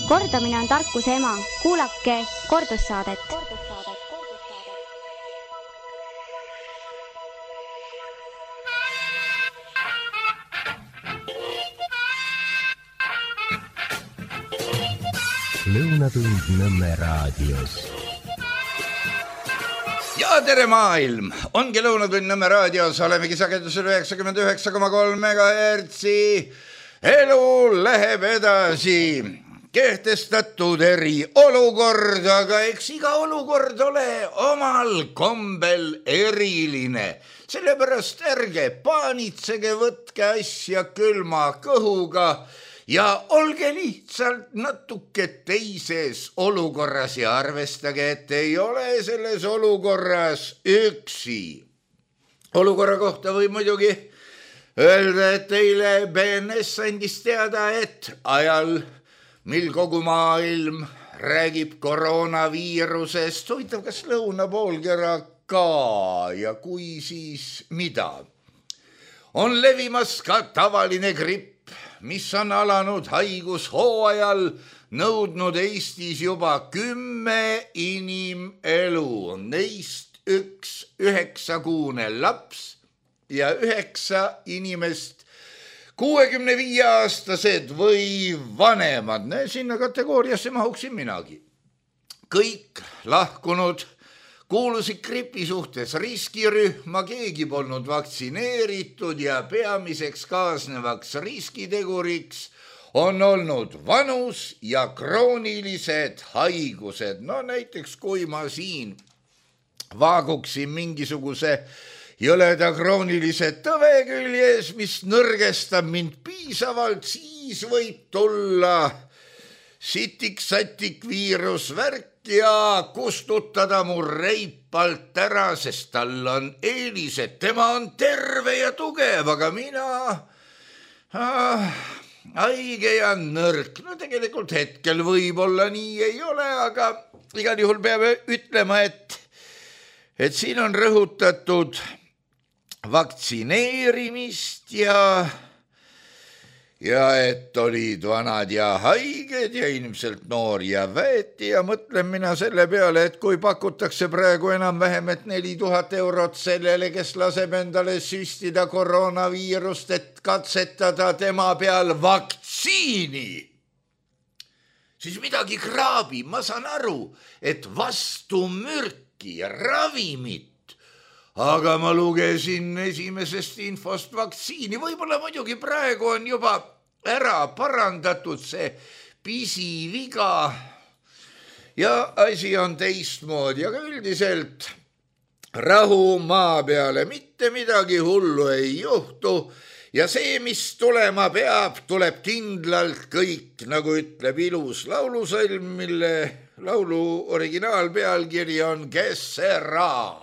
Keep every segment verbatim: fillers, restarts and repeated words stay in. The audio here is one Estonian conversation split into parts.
Kordamine on tarkuse ema. Kuulake kordussaadet. Lõunatund Nõmme raadios. Ja tere maailm! Ongi Lõunatund Nõmme raadios. Olemegi sagedusel üheksakümmend üheksa koma kolm megahertsi. Elu läheb edasi. Kehtestatud eriolukord, aga eks iga olukord ole omal kombel eriline. Sellepärast ärge paanitsege, võtke asja külma kõhuga ja olge lihtsalt natuke teises olukorras ja arvestage, et ei ole selles olukorras üksi. Olukorra kohta võib muidugi öelda, et eile B N S andis teada, et ajal, mil kogu maailm räägib koroonaviirusest, huvitav, kas lõunapoolkera ka ja kui siis mida, on levimas ka tavaline gripp, mis on alanud haigushooajal, nõudnud Eestis juba kümme inimelu. Neist üks üheksakuune laps ja üheksa inimest kuuekümne viie aastased või vanemad. Sinna kategooriasse mahuksin minagi. Kõik lahkunud kuulusid gripi suhtes riskirühma, keegi polnud vaktsineeritud ja peamiseks kaasnevaks riskiteguriks on olnud vanus ja kroonilised haigused. No näiteks kui ma siin vaaguksin mingisuguse jõleda kroonilise tõve küljes, mis nõrgestab mind piisavalt, siis võib tulla sitik-satik viirusvärk ja kustutada mu reipalt ära, sest tal on eelised. Tema on terve ja tugev, aga mina ah, haige ja nõrk. No tegelikult hetkel võib-olla nii ei ole, aga igal juhul peame ütlema, et, et siin on rõhutatud vaktsineerimist ja ja et olid vanad ja haiged ja ilmselt noor ja väeti ja mõtlen mina selle peale, et kui pakutakse praegu enam-vähem, et neli tuhat eurot sellele, kes laseb endale süstida koroonaviirust, et katsetada tema peal vaktsiini, siis midagi kraabib. Ma saan aru, et vastu mürki ja ravimit, aga ma lugesin esimesest infost vaktsiini. Võib-olla muidugi praegu on juba ära parandatud see pisiviga ja asi on teistmoodi, aga üldiselt rahu maa peale, mitte midagi hullu ei juhtu ja see, mis tulema peab, tuleb kindlalt kõik, nagu ütleb ilus laulusalm, mille laulu originaalpealkiri on Kes sera.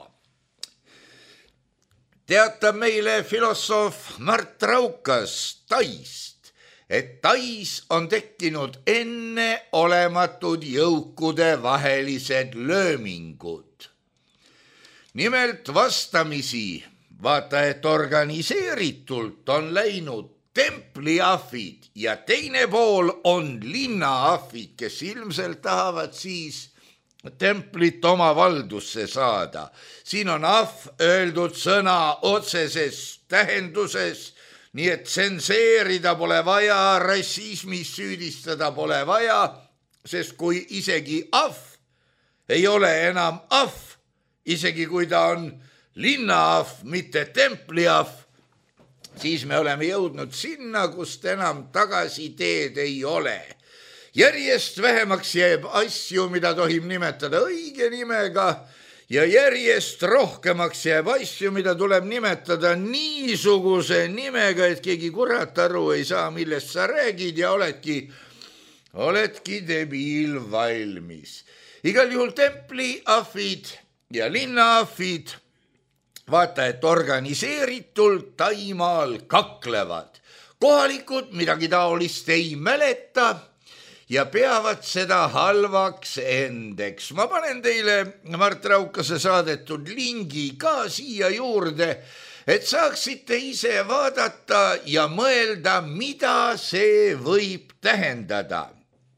Teatab meile filosoof Mart Raukas Taist, et Tais on tekkinud enne olematud jõukude vahelised löömingud. Nimelt vastamisi, vaata, et organiseeritult on läinud templiahvid ja teine pool on linnaahvid, kes ilmselt tahavad siis templit oma valdusse saada. Siin on ahv öeldud sõna otseses tähenduses, nii et tsenseerida pole vaja, rassismis süüdistada pole vaja, sest kui isegi ahv ei ole enam ahv, isegi kui ta on linnaahv, mitte templiahv, siis me oleme jõudnud sinna, kust enam tagasiteed ei ole. Järjest vähemaks jääb asju, mida tohib nimetada õige nimega ja järjest rohkemaks jääb asju, mida tuleb nimetada niisuguse nimega, et keegi kurat aru ei saa, millest sa räägid ja oledki, oledki debiil valmis. Igal juhul templiahvid ja linnaahvid, vaata, et organiseeritult Taimaal kaklevad. Kohalikud midagi taolist ei mäleta ja peavad seda halvaks endeks. Ma panen teile Mart Raukase saadetud lingi ka siia juurde, et saaksite ise vaadata ja mõelda, mida see võib tähendada.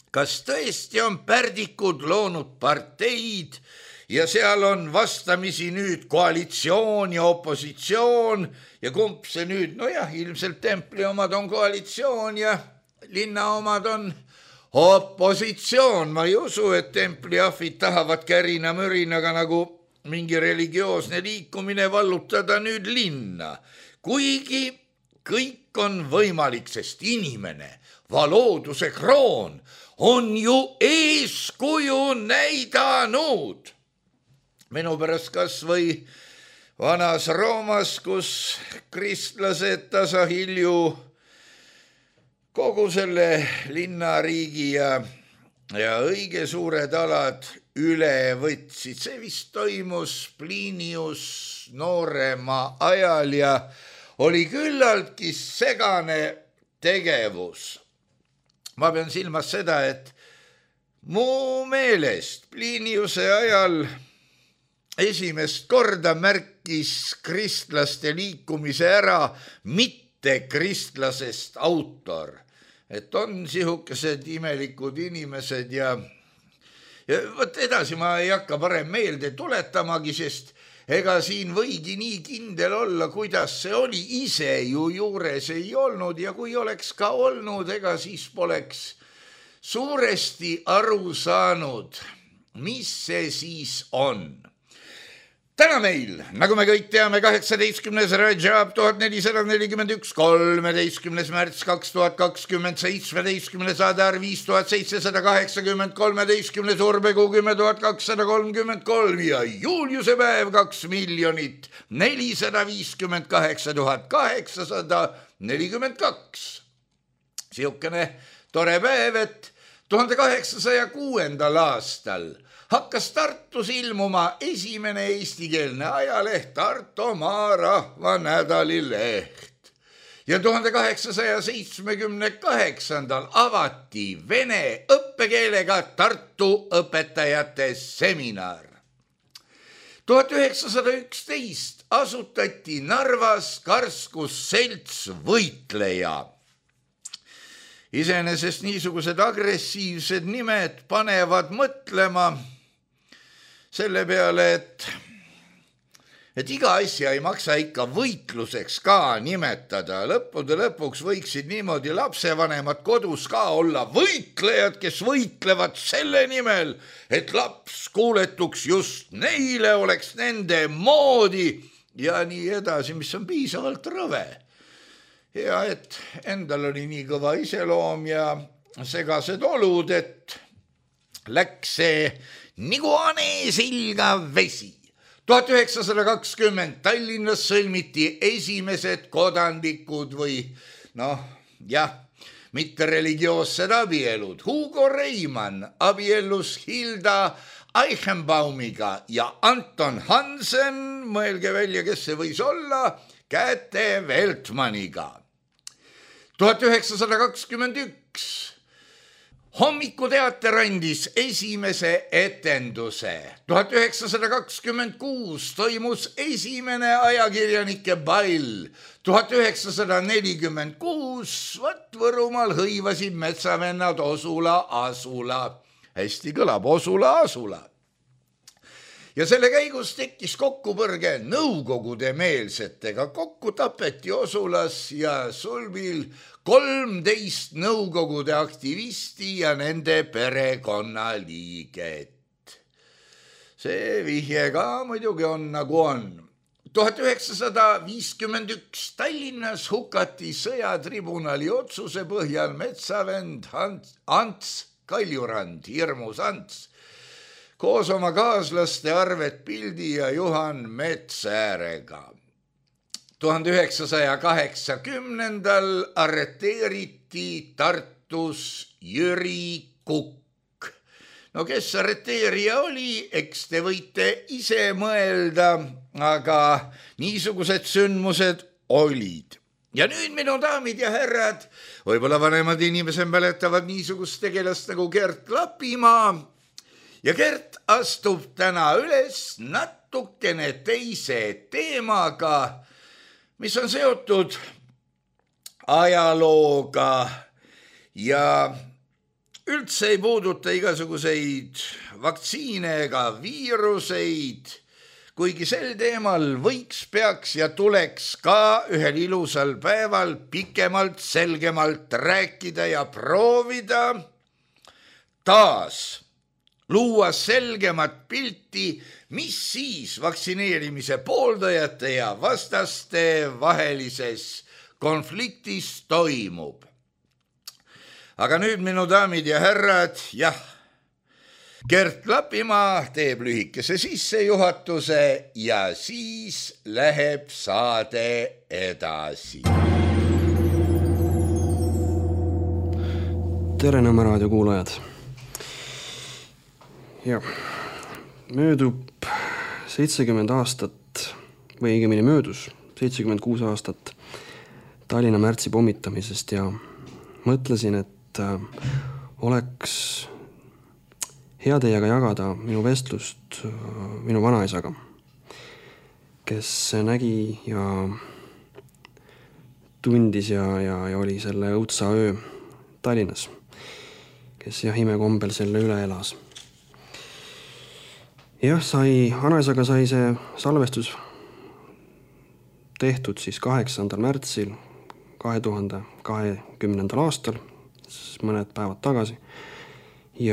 kas tõesti on pärdikud loonud parteid ja seal on vastamisi nüüd koalitsioon ja opositsioon ja kumb see nüüd, nojah, ilmselt templi omad on koalitsioon ja linna omad on opositsioon. Ma ei usu, et templiahvid tahavad kärina-mürinaga nagu mingi religioosne liikumine vallutada nüüd linna. Kuigi kõik on võimalik, sest inimene, looduse kroon, on ju eeskuju näidanud. Minu pärast kas või vanas Roomas, kus kristlased tasahilju kogu selle linnariigi ja, ja õige suured alad üle võtsid. See vist toimus Plinius noorema ajal ja oli küllaltki segane tegevus. Ma pean silmas seda, et mu meelest Pliniuse ajal esimest korda märkis kristlaste liikumise ära mitte kristlasest autor. Et on sihukesed imelikud inimesed ja, ja võt edasi ma ei hakka parem meelde tuletamagi, sest ega siin võigi nii kindel olla, kuidas see oli, ise ju juures ei olnud ja kui oleks ka olnud, ega siis poleks suuresti aru saanud, mis see siis on. Täna meil, nagu me kõik teame, kaheksateistkümnes Rajab tuhat nelisada nelikümmend üks, kolmeteistkümnes märts kaks tuhat kakskümmend, seitsmeteistkümnes Adar viis tuhat seitsesada kaheksakümmend, kolmeteistkümnes Urbekuu kümme tuhat kakssada kolmkümmend kolm ja Juuliuse päev kaks miljonit nelisada viiskümmend kaheksa tuhat kaheksasada nelikümmend kaks. Siukene tore päev, et tuhande kaheksasaja kuuendal aastal hakkas Tartus ilmuma esimene eestikeelne ajaleht Tartumaa Rahva Nädalileht. Ja tuhande kaheksasaja seitsmekümne kaheksandal avati vene õppekeelega Tartu õpetajate seminar. tuhat üheksasada üksteist asutati Narvas karskusselts Võitleja. Iseenesest niisugused agressiivsed nimed panevad mõtlema selle peale, et, et iga asja ei maksa ikka võitluseks ka nimetada. Lõppude lõpuks võiksid niimoodi lapsevanemad kodus ka olla võitlejad, kes võitlevad selle nimel, et laps kuuletuks just neile, oleks nende moodi ja nii edasi, mis on piisavalt rõve. Ja et endal oli nii kõva iseloom ja segased olud, et läks see nagu ane silga vesi. tuhat üheksasada kakskümmend Tallinnas sõlmiti esimesed kodanlikud või noh, jah, mitte religioossed abielud. Hugo Reimann abiellus Hilda Eichenbaumiga ja Anton Hansen, mõelge välja, kes see võis olla, Käte Veltmaniga. tuhat üheksasada kakskümmend üks Hommikuteater andis esimese etenduse. tuhat üheksasada kakskümmend kuus toimus esimene ajakirjanike ball. tuhat üheksasada nelikümmend kuus vat Võrumaal hõivasid metsavennad Osula Asula. Hästi kõlab, Osula Asula. Ja selle käigus tekkis kokkupõrge nõukogude meelsetega. Kokku tapeti Osulas ja Sulbil kolmteist nõukogude aktivisti ja nende perekonnaliiget. See vihje ka muidugi on nagu on. tuhat üheksasada viiskümmend üks Tallinnas hukati sõjatribunali otsuse põhjal metsavend Ants Kaljurand, hirmus Ants, koos oma kaaslaste Arvet Pildi ja Juhan Metsäärega. tuhande üheksasaja kaheksakümnendal arreteeriti Tartus Jüri Kukk. No kes arreteerija oli, eks te võite ise mõelda, aga niisugused sündmused olid. Ja nüüd, minu daamid ja härrad, võib-olla vanemad inimesed mäletavad niisugust tegelast nagu Gert Lapimaa. Ja Gert astub täna üles natukene teise teemaga, mis on seotud ajalooga ja üldse ei puuduta igasuguseid vaktsiine ega viiruseid, kuigi sel teemal võiks, peaks ja tuleks ka ühel ilusal päeval pikemalt, selgemalt rääkida ja proovida taas luua selgemat pilti, mis siis vaktsineerimise pooldajate ja vastaste vahelises konfliktis toimub. Aga nüüd, minu daamid ja härrad, jah, Gert Lapimaa teeb lühikese sissejuhatuse ja siis läheb saade edasi. Tere Nõmme raadio kuulajad. Ja, möödub seitsekümmend aastat või õigemini möödus seitsekümmend kuus aastat Tallinna märtsi pommitamisest ja mõtlesin, et oleks hea teiega jagada minu vestlust minu vanaisaga, kes nägi ja tundis ja, ja, ja oli selle õudsa öö Tallinnas, kes jah imekombel selle üle elas. Jah, sai, vanaisaga sai see salvestus tehtud siis kaheksandal märtsil kahe tuhande kahekümnendal aastal, mõned päevad tagasi, ja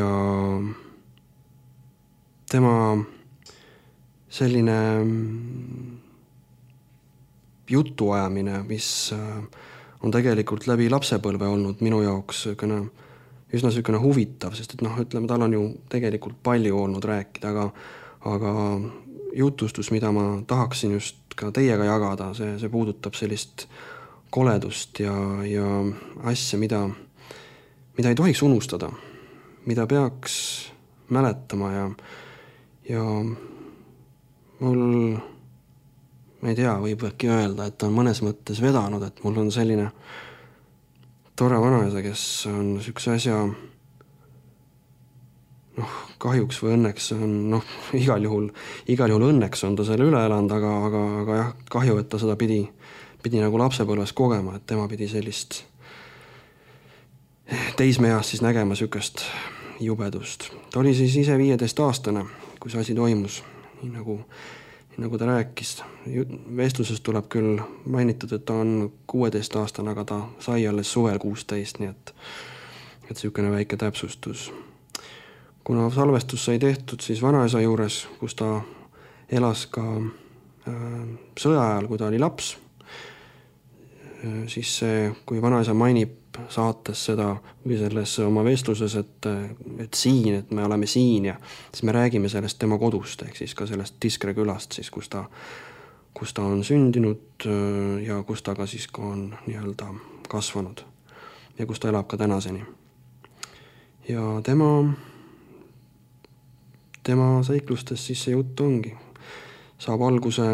tema selline jutuajamine, mis on tegelikult läbi lapsepõlve olnud minu jaoks sükene, üsna sükene huvitav, sest et noh, ütleme, tal on ju tegelikult palju olnud rääkida, aga, aga jutustus, mida ma tahaksin just ka teiega jagada, see, see puudutab sellist koledust ja, ja asja, mida mida ei tohiks unustada, mida peaks mäletama ja, ja mul, ma ei tea, võib äkki öelda, et on mõnes mõttes vedanud, et mul on selline tore vanaisa, kes on sükse asja, noh, kahjuks või õnneks on, noh, igal juhul, igal juhul õnneks on ta selle üle elanud, aga, aga, aga jah, kahju, et ta seda pidi, pidi nagu lapsepõlves kogema, et tema pidi sellist teismeeas siis nägema sükest jubedust. Ta oli siis ise viieteist aastane, kui see asi toimus, nii nagu, nii nagu ta rääkis. Vestluses tuleb küll mainitud, et ta on kuueteist aastane, aga ta sai alles suvel kuusteist, nii et, et sükene väike täpsustus. Kuna salvestus sai tehtud siis vanaisa juures, kus ta elas ka äh, sõja ajal, kui ta oli laps, äh, siis see, kui vanaisa mainib saates seda või selles oma vestluses, et, et siin, et me oleme siin ja siis me räägime sellest tema kodust, ehk siis ka sellest Tiskre külast, siis, kus, ta, kus ta on sündinud ja kus ta ka siis ka on nii-öelda kasvanud ja kus ta elab ka tänaseni. Ja tema, tema seiklustes siis see jutt ongi. Saab alguse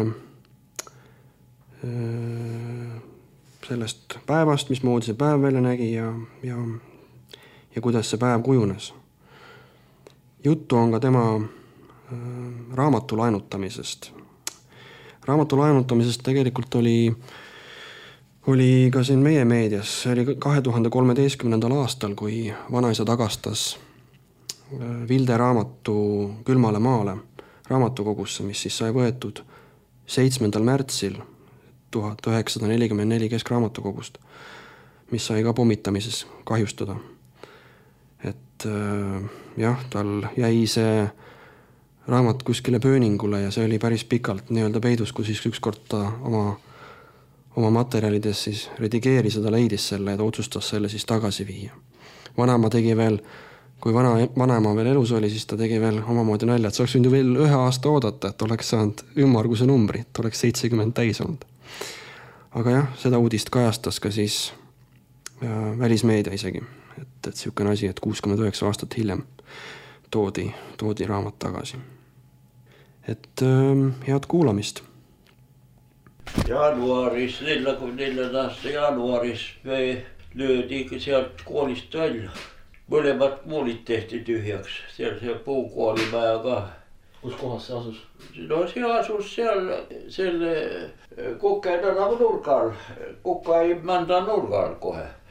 öö, sellest päevast, mis moodi see päev välja nägi ja, ja, ja kuidas see päev kujunes. Juttu on ka tema äh, raamatu laenutamisest. Raamatu laenutamisest tegelikult oli, oli ka siin meie meedias. See oli kahe tuhande kolmeteistkümnendal aastal, kui vanaisa tagastas äh, Vilde raamatu Külmale maale raamatukogusse, mis siis sai võetud seitsmendal märtsil tuhat üheksasada nelikümmend neli keskraamatukogust, mis sai ka pommitamises kahjustada. Et äh, jah, tal jäi see raamat kuskile pööningule ja see oli päris pikalt nii-öelda peidus, kui siis ükskord ta oma, oma materjalides siis redigeeris ja ta leidis selle ja ta otsustas selle siis tagasi viia. Vanaema tegi veel, kui vana, vanaema veel elus oli, siis ta tegi veel omamoodi nalja, et see oleks võinud ju veel ühe aasta oodata, et oleks saanud ümmarguse numbri, et oleks seitsekümmend täis olnud. Aga jah, seda uudist kajastas ka siis äh, välismeedia isegi, et, et sükene asi, et kuuskümmend üheksa aastat hiljem toodi, toodi raamat tagasi. Et äh, head kuulamist. Jaanuaris, neljakümne neljanda aasta jaanuaris me löödi sealt koolist välja. Mõlemad muulid tehti tühjaks, seal see puukoolimaja ka. Kus kohas see asus? No see asus seal selle Kuke tänava nurgal, Kukai manda nurgal kohe.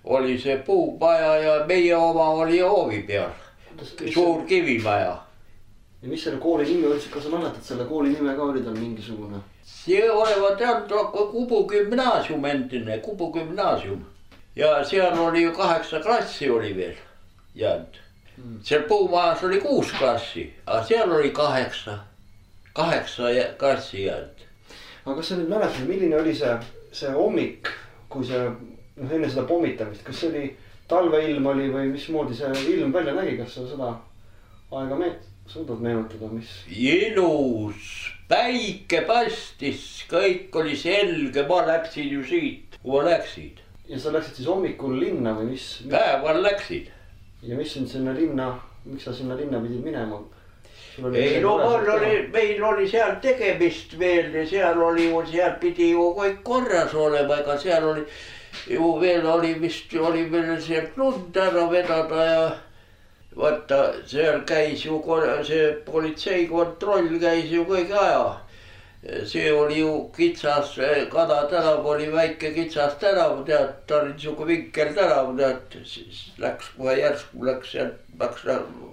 oli see puumaja ja meie oma oli hoovi peal. Suur kivimaja. Ja mis selle kooli nimi oli, kas sa mäletad selle kooli nime ka oli tal mingisugune? See olevat Kubu gümnaasium endine, Kubu gümnaasium. Ja seal oli ju kaheksa klassi oli veel jäänud. Hmm. Seal puumajas oli kuus klassi, aga seal oli kaheksa, kaheksa klassi jäänud. Aga kas sa nüüd mäletad, milline oli see, see hommik, kui see, noh enne seda pommitamist, kas see oli talveilm oli või mismoodi see ilm välja nägi, kas sa seda aega me suudad meenutada, mis? Ilus, päike paistis, kõik oli selge, ma läksin ju siit, kui ma läksin. Ja sa läksid siis hommikul linna või mis? mis... Päeval läksid. Ja mis sind sinna linna, miks sa sinna linna pidid minema? Ei no meil oli, meil oli seal tegemist veel ja seal oli ju, seal pidi ju kõik korras olema, ega seal oli ju veel oli vist, oli veel sealt lund ära vedada ja vaata, seal käis ju, see politseikontroll käis ju kõik aja. See oli ju kitsas, Kana tänav oli väike kitsas tänav, tead, ta oli niisugune vinkel tänav, tead, siis läks kohe järsku, läks sealt, läks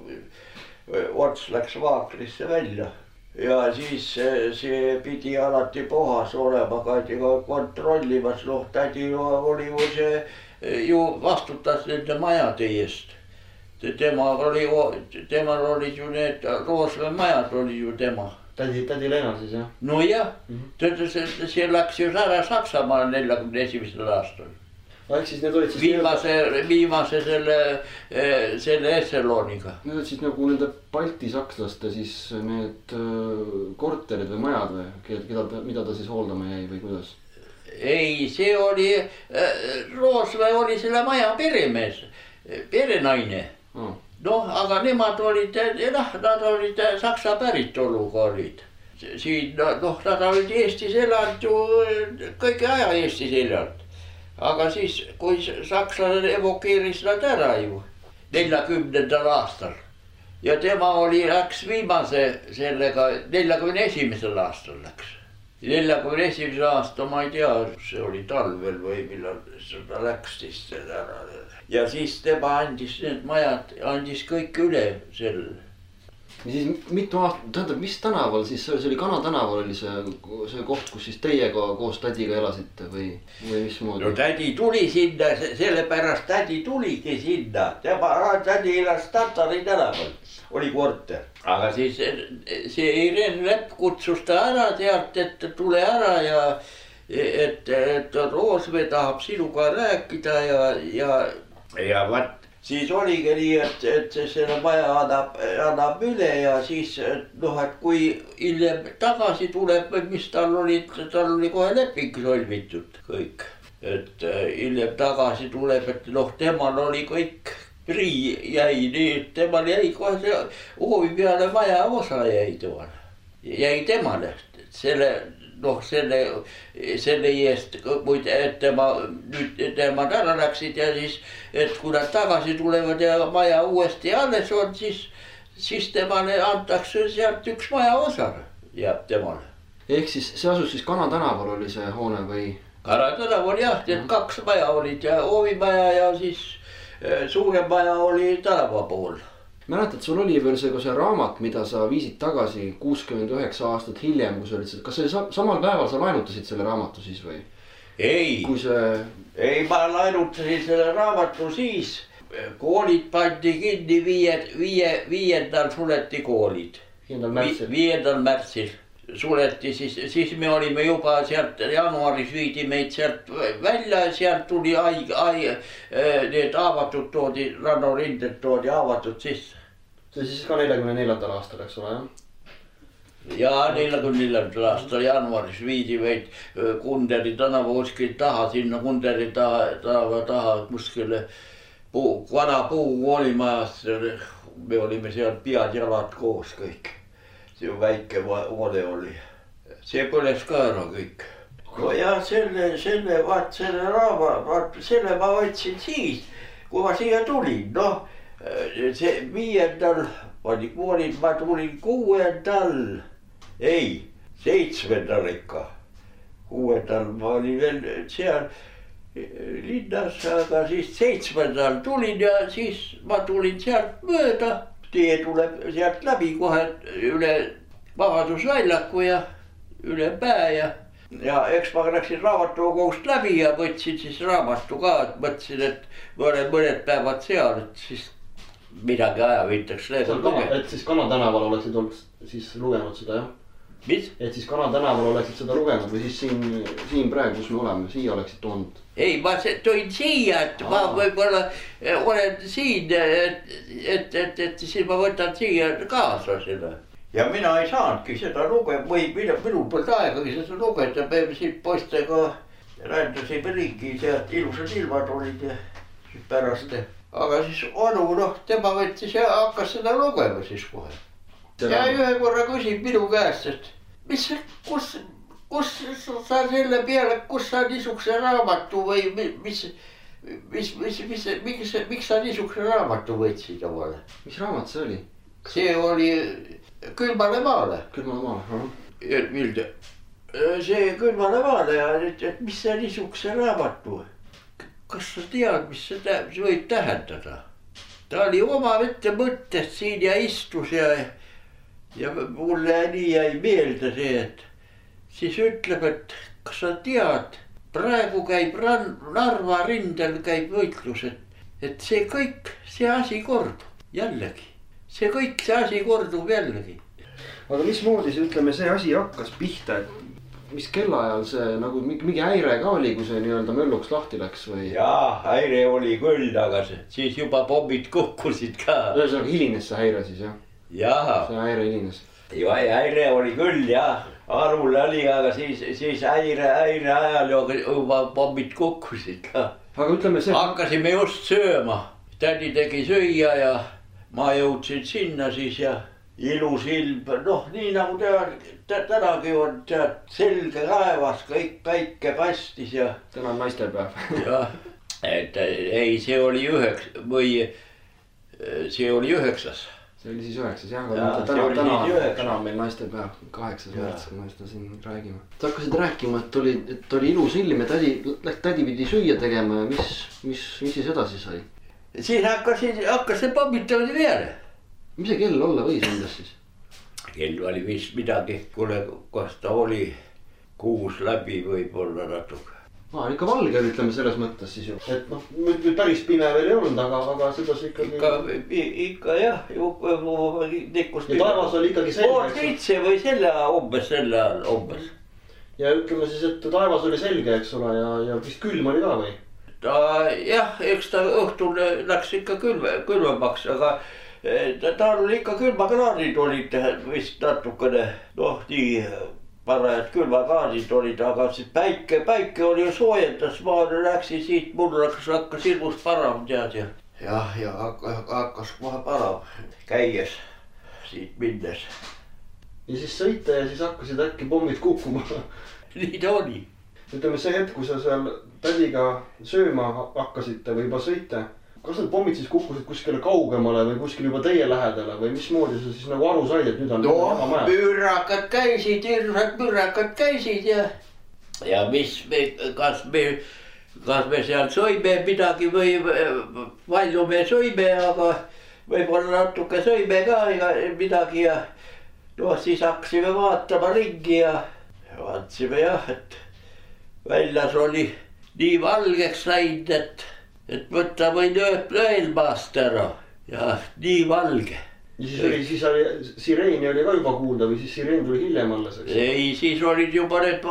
ots läks vaaklisse välja ja siis see pidi alati puhas olema, käidi kontrollimas, noh tädi oli ju see ju vastutas nende majade eest. Tema oli, temal oli ju need Roosvee majad oli ju tema. Tädi, tädi Leena siis jah? No jah, mm-hmm. see, see läks ju ära Saksamaal neljakümne esimesel aastal. Ehk siis need olid siis viimase, viimase selle, selle Esseloniga. Need olid siis nagu nende Balti sakslaste siis need korterid või majad või keda, mida ta siis hooldama jäi või kuidas? Ei, see oli, Roosvee oli selle maja peremees, perenaine. Oh. Noh, aga nemad olid, noh, nad olid Saksa päritoluga olid. Siin, noh, nad olid Eestis elanud ju, kõige aja Eestis elanud. Aga siis, kui sakslane evokeeris nad ära ju neljakümnendal aastal ja tema oli, läks viimase sellega, neljakümne esimesel aastal läks. neljakümne esimesel aastal, ma ei tea, see oli talvel või millal seda läks siis ära. Ja siis tema andis need majad, andis kõik üle selle. Ja siis mitu aastat, tähendab, mis tänaval siis, see oli Kana tänaval oli see, see koht, kus siis teiega koos tädiga elasite või, või mismoodi? No tädi tuli sinna, sellepärast tädi tuligi sinna, tema tädi elas Tartari tänaval, oli korter. Aga siis see Irene Lepp kutsus ta ära tealt, et tule ära ja et, et Roosvee tahab sinuga rääkida ja, ja, ja vat. Siis oligi nii, et, et selle maja annab, annab üle ja siis noh, et kui hiljem tagasi tuleb, mis tal oli, tal oli kohe leping solmitud kõik. Et hiljem tagasi tuleb, et noh, temal oli kõik prii jäi nii, et temal jäi kohe see hoovi peale maja osa jäi temal. Jäi temale, selle... noh, selle, selle eest, et tema, nüüd temad ära läksid ja siis, et kui nad tagasi tulevad ja maja uuesti alles on, siis, siis temale antakse sealt üks maja osa, jääb temale. Ehk siis see asus siis Kana tänaval oli see hoone või? Kana tänaval jah, need kaks maja olid ja hoovimaja ja siis suurem maja oli tänava pool. Mäletad, sul oli veel see, see raamat, mida sa viisid tagasi kuuskümmend üheksa aastat hiljem, kui sa olid, kas see samal päeval sa laenutasid selle raamatu siis või? Ei, see... ei, ma laenutasin selle raamatu siis, koolid pandi kinni viie, viie, viiendal suleti koolid. Viiendal märtsil. Viiendal märtsil suleti, siis, siis me olime juba sealt, jaanuaris viidi meid sealt välja, sealt tuli ai, ai, need avatud toodi, rannarinded toodi avatud sisse. See siis ka neljakümne neljandal aastal, eks ole, jah? Ja neljakümne neljandal aastal jaanuaris viidi meid Kunderi tänava kuskil taha, sinna Kunderi taha, tänava taha kuskile puu, vana puu koolimajas, me olime seal pead jalad koos kõik. See väike hoone oli. See põles ka ära kõik. No ja selle, selle, vaat selle raama, vaat selle ma võtsin siis, kui ma siia tulin. Noh, see viiendal, ma olin, ma tulin kuuendal, ei, seitsmendal ikka. Kuuendal ma olin veel seal linnas, aga siis seitsmendal tulin ja siis ma tulin sealt mööda. Tee tuleb sealt läbi kohe üle Vabadusväljaku ja üle Pää ja ja eks ma läksin raamatukogust läbi ja võtsin siis raamatu ka, et mõtlesin, et mõned, mõned päevad seal, et siis midagi ajavintaks leevad lugeda. Et siis Kana tänaval oleksid olnud siis lugenud seda, jah? Mis? Et siis Kana tänaval oleksid seda lugenud või siis siin, siin praegu, kus me oleme, siia oleksid toonud? Ei, ma toin siia, et Aa. ma võib-olla olen siin, et, et, et, et siis ma võtan siia kaasa selle. Ja mina ei saanudki seda lugeda, või minu, minu poolt aegagi seda lugeda, me siin poistega rändasime ringi, sealt ilusad ilmad olid ja siis pärast. Aga siis onu, noh, tema võttis ja hakkas seda lugema siis kohe. Ja ühe korra küsib minu käest, et mis, kus, kus sa selle peale, kus sa niisuguse raamatu või mis, mis, mis, mis, mis, miks, miks sa niisuguse raamatu võtsid omale? Mis raamat see oli? See oli Külmale maale. Külmale maale, jah. Vilde, see Külmale maale ja et, et mis see niisuguse raamatu? Kas sa tead, mis see võib tähendada? Ta oli oma vette mõttest siin ja istus ja, ja mulle nii jäi meelde see, et siis ütleb, et kas sa tead, praegu käib ran, Narva rindel käib võitlus, et, et see kõik, see asi kordub jällegi. See kõik, see asi kordub jällegi. Aga mismoodi see, ütleme, see asi hakkas pihta, et mis kellaajal see nagu mingi häire ka oli, kui see nii-öelda mölluks lahti läks või? Jaa, häire oli küll, aga see, siis juba pommid kukkusid ka. Ühesõnaga hilines see häire siis, jah? Jaa. See häire hilines. Ja häire oli küll, jah. Arul oli, aga siis, siis häire, häire ajal juba pommid kukkusid ka. Aga ütleme see... Hakkasime just sööma. Tädi tegi söia ja ma jõudsin sinna siis ja ilus ilm, noh nii nagu ta, tänagi on tead selge kaevas, kõik päike pastis ja... Täna on naistepäev. jah, et ei, see oli üheks või see oli üheksas. See oli siis üheksas, jah, aga täna, täna, täna on meil naistepäev, kaheksas märts, kui me seda siin räägime. Sa hakkasid rääkima, et oli, et oli ilus ilm ja tädi, tädi pidi süüa tegema ja mis, mis, mis siis edasi sai? Siis hakkas, hakkas see pommitamine peale. Mis see kell olla võis endas siis? Kell oli vist midagi, kuule, kas ta oli kuus läbi võib-olla natuke. Aa, ikka valge oli, ütleme selles mõttes siis ju. Et noh, nüüd päris pime veel ei olnud, aga, aga seda see ikkagi... Ikka, ikka jah, nikkust... Ja taevas oli ikkagi selge. Pool seitse või selle umbes, selle umbes. Ja ütleme siis, et taevas oli selge, eks ole, ja, ja vist külm oli ka või? Ta jah, eks ta õhtul läks ikka külme, külmemaks, aga ta, ta oli ikka külmakraadid olid vist natukene, noh nii parajad külmakraadid olid, aga see päike, päike oli ju soojendas, ma läksin siit, mul hakkas, hakkas ilmus parav tead ja jah, ja hakkas kohe parav käies siit minnes. Ja siis sõite ja siis hakkasid äkki pommid kukkuma. Nii ta oli. Ütleme see hetk, kui sa seal tädiga sööma hakkasite või juba sõite, kas need pommid siis kukkusid kuskile kaugemale või kuskile juba teie lähedale või mismoodi sa siis nagu aru said, et nüüd on no, juba maja? Pürrakad käisid, hirmsad pürrakad käisid ja, ja mis me, kas me, kas me seal sõime midagi või palju me sõime, aga võib-olla natuke sõime ka midagi ja noh, siis hakkasime vaatama ringi ja vaatasime jah, et väljas oli nii valgeks läinud, et, et võtta võin ööelmaast ära ja nii valge. Ja siis oli, siis oli, sireeni oli ka juba kuulda või siis sireen tuli hiljem alles? Ei, siis olid juba need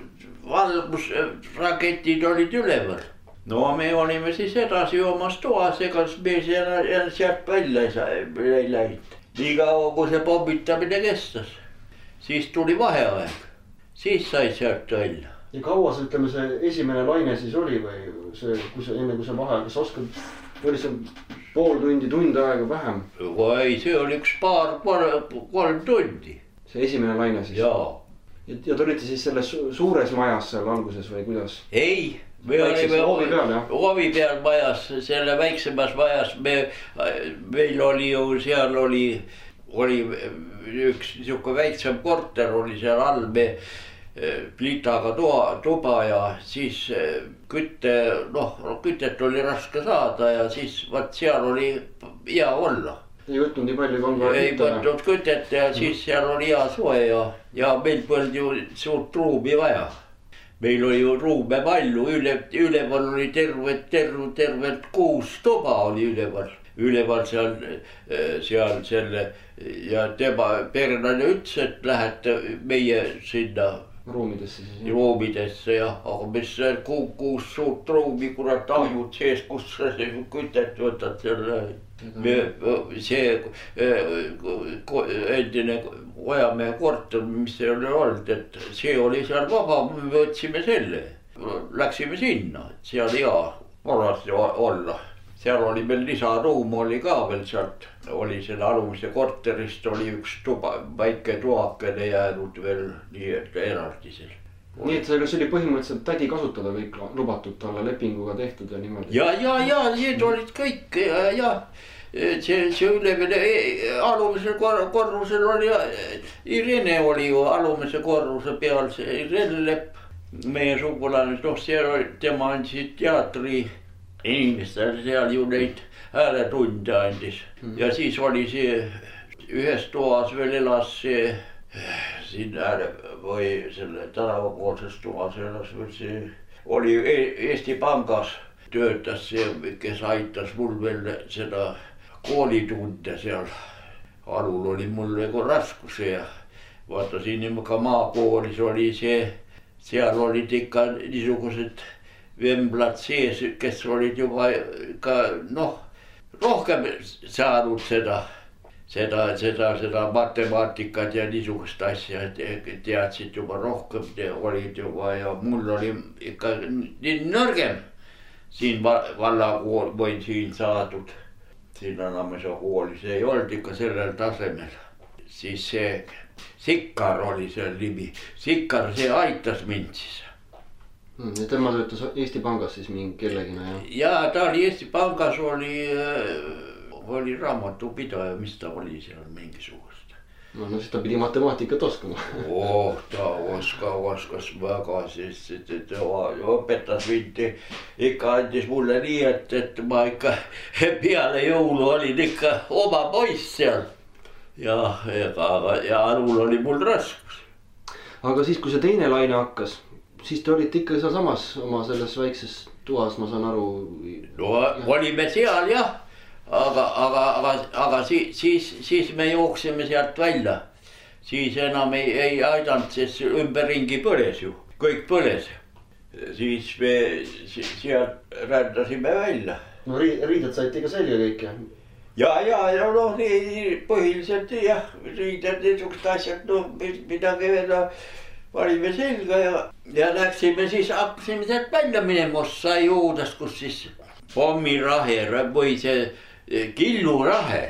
valgusraketid olid üleval. No me olime siis edasi omas toas, ega me sealt välja ei läinud. Nii kaua, kui see pommitamine kestas. Siis tuli vaheaeg, siis sai sealt välja. Ja kaua see, ütleme, see esimene laine siis oli või see, kui see, enne kui see vahe, kas oskad, oli see pool tundi, tund aega vähem? Ei, see oli üks paar, kolm, kolm tundi. See esimene laine siis? Jaa. Ja, ja tulite siis selles suures majas seal alguses või kuidas? Ei, me olime hoovi peal, jah? Hoovi peal majas, selle väiksemas majas, me, meil oli ju, seal oli, oli üks niisugune väiksem korter oli seal all, me plitaga toa, tuba ja siis kütte, noh, kütet oli raske saada ja siis vaat seal oli hea olla. Ei võtnud nii palju vanga ei võtnud kütet ja siis seal oli hea soe ja, ja meil polnud ju suurt ruumi vaja. Meil oli ju ruume palju, üle, üleval oli terve, terve, tervelt kuus tuba oli üleval. Üleval seal, seal selle ja tema Pernale ütles, et lähete meie sinna ruumidesse siis. Ruumidesse jah, aga mis ku, kuus suurt ruumi, kurat ahjud sees, kus sa kütet võtad selle. Me, see endine ojamehe korter, mis see oli olnud, et see oli seal vaba, me võtsime selle. Läksime sinna, et seal hea varasti olla. Seal oli meil lisaruum oli ka veel sealt, oli selle alumise korterist oli üks tuba, väike tuakene jäänud veel nii, et eraldisel. Nii, et see oli põhimõtteliselt tädi kasutada kõik lubatud talle lepinguga tehtud ja niimoodi? Ja, ja, ja, need olid kõik ja, ja see, see ülemine alumisel korrusel oli, Irene oli ju alumise korruse peal, see Irene Lepp, meie sugulane, noh, see oli, tema andsid teatri inimestel seal ju neid hääletunde andis ja siis oli see ühes toas veel elas see siin ääre või selle tänavapoolses toas elas veel see oli Eesti Pangas töötas see, kes aitas mul veel seda koolitunde seal. Alul oli mul nagu raskuse ja vaata siin ka maakoolis oli see, seal olid ikka niisugused vemblad sees, kes olid juba ka noh, rohkem saanud seda, seda, seda, seda matemaatikat ja niisugust asja, teadsid juba rohkem, olid juba ja mul oli ikka nii nõrgem siin vallakool või siin saadud. Siin Anamäe koolis ei olnud ikka sellel tasemel. Siis see Sikkar oli seal nimi. Sikkar, see aitas mind siis. Ja tema töötas Eesti Pangas siis mingi kellegina ja? Ja ta oli Eesti Pangas, oli, oli raamatupidaja, mis ta oli seal mingisugust. No, no siis ta pidi matemaatikat oskama. Oh, ta oska, oskas väga, siis õpetas mind ikka andis mulle nii, et, et ma ikka peale jõulu olin ikka oma poiss seal. Ja, ja, ja Arul oli mul raskus. Aga siis, kui see teine laine hakkas, siis te olite ikka seal samas oma selles väikses toas, ma saan aru. No olime seal jah, aga, aga, aga, aga siis, siis, siis me jooksime sealt välja. Siis enam ei, ei aidanud, sest ümberringi põles ju, kõik põles. Siis me sealt rändasime välja. No riided saite ikka selga kõik jah? Ja, ja, ja noh, nii põhiliselt jah, riided niisugust asjad, noh, midagi veel valime selga ja, ja läksime siis, hakkasime sealt välja minema, sai Juudast, kus siis pommirahe või see killurahe.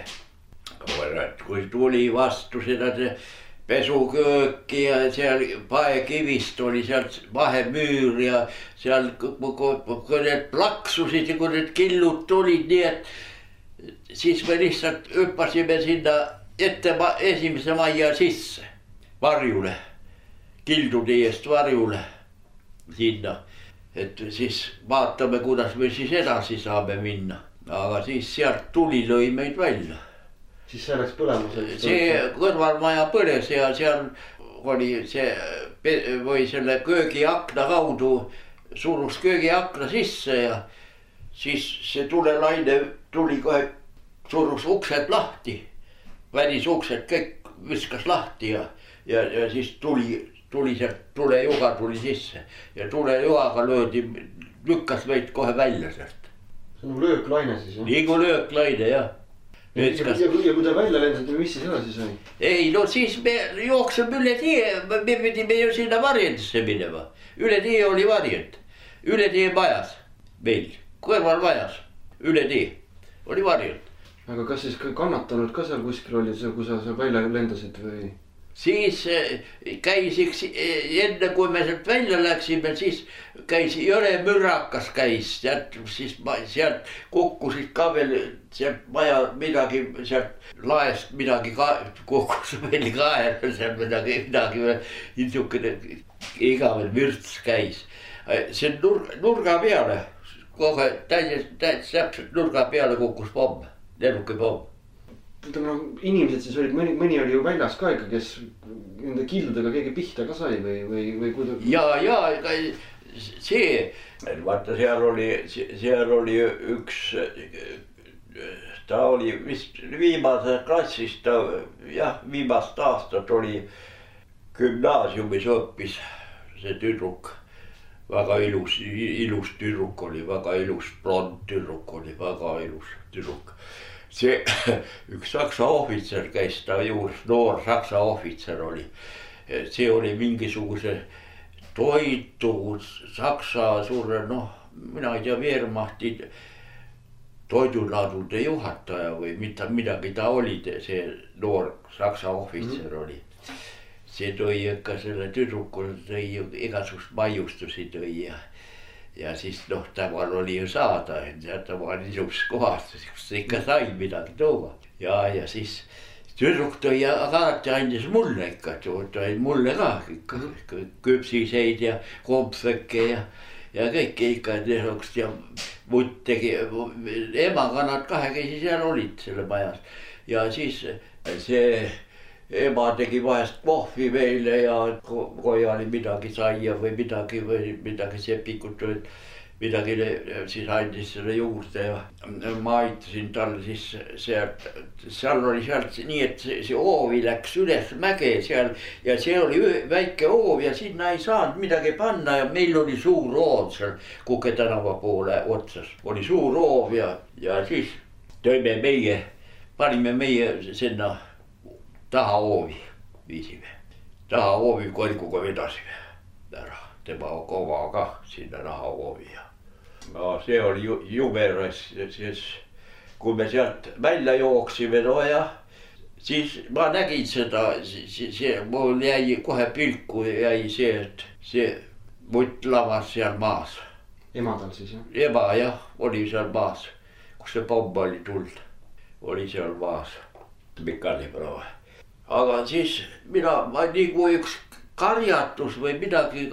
Kui tuli vastu seda pesukööki ja seal paekivist oli sealt vahemüür ja seal kui need plaksusid ja kui need killud tulid, nii et siis me lihtsalt hüppasime sinna ette esimese majja sisse, varjule. Kildude eest varjule sinna, et siis vaatame, kuidas me siis edasi saame minna, aga siis sealt tuli lõi meid välja. Siis see läks põlema? See kõrvalmaja põles ja seal oli see või selle köögiakna kaudu surus köögiakna sisse ja siis see tulelaine tuli kohe, surus uksed lahti, välisuksed kõik viskas lahti ja, ja, ja siis tuli tuli sealt, tulejuga tuli sisse ja tulejugaga löödi, lükkas meid kohe välja sealt. See on lööklaine siis jah? Nii kui lööklaine jah. Ja, ja, ja kui te välja lendasite, mis siis edasi sai? Ei, no siis me jooksime üle tee, me pidime ju sinna varjendisse minema. Üle tee oli varjend, üle tee majas meil, kõrval majas, üle tee oli varjend. Aga kas siis kannatanud ka seal kuskil oli see, kui sa seal välja lendasid või? siis käis üks, enne kui me sealt välja läksime, siis käis Jõre Mürakas käis, sealt, siis ma, sealt kukkusid ka veel sealt maja midagi, sealt laest midagi ka, kukkus veel kaer, seal midagi, midagi, niisugune igavel vürts käis. See nurga, nurga peale, kohe täiesti, täpselt nurga peale kukkus pomm, lennuki pomm. No, inimesed siis olid, mõni, mõni oli ju väljas ka ikka, kes nende kildudega keegi pihta ka sai või, või, või kuidagi? Ja, ja see, vaata seal oli, seal oli üks, ta oli vist viimases klassis, ta jah, viimast aastat oli gümnaasiumis õppis see tüdruk. Väga ilus, ilus tüdruk oli, väga ilus blond tüdruk oli, väga ilus tüdruk. See üks saksa ohvitser käis ta juures, noor saksa ohvitser oli. See oli mingisuguse toitu saksa suure, noh, mina ei tea, Wehrmachti toiduladude juhataja või midagi ta oli, see noor saksa ohvitser mm-hmm. oli. See tõi ikka selle tüdrukule, tõi igasugust maiustusi tõi ja ja siis noh, taval oli ju saada, taval niisuguses kohas, kus ikka sai midagi tuua. Ja, ja siis tüdruk tõi, aga alati andis mulle ikka, tõi mulle ka ikka küpsiseid ja kompvõkke ja, ja kõike ikka niisugust ja mutt tegi, emaga nad kahekesi seal olid selle majas. Ja siis see ema tegi vahest kohvi meile ja kojali midagi saia või midagi või midagi sepikut või midagi siis andis selle juurde ja ma aitasin tal siis sealt, seal oli sealt nii, et see, see hoovi läks üles mäge seal ja see oli väike hoov ja sinna ei saanud midagi panna ja meil oli suur hoov seal Kuke tänava poole otsas. Oli suur hoov ja, ja siis tõime meie, panime meie sinna taha hoovi viisime, taha hoovi koikuga vedasime ära, tema kova ka sinna taha hoovi ja no see oli ju, jumeras, siis kui me sealt välja jooksime, no ja siis ma nägin seda, see, see mul jäi kohe pilku jäi see, et see mutt lavas seal maas. Ema tal siis jah? Ema jah, oli seal maas, kus see pomm oli tuld, oli seal maas, Mikali proua. Aga siis mina, ma nii kui üks karjatus või midagi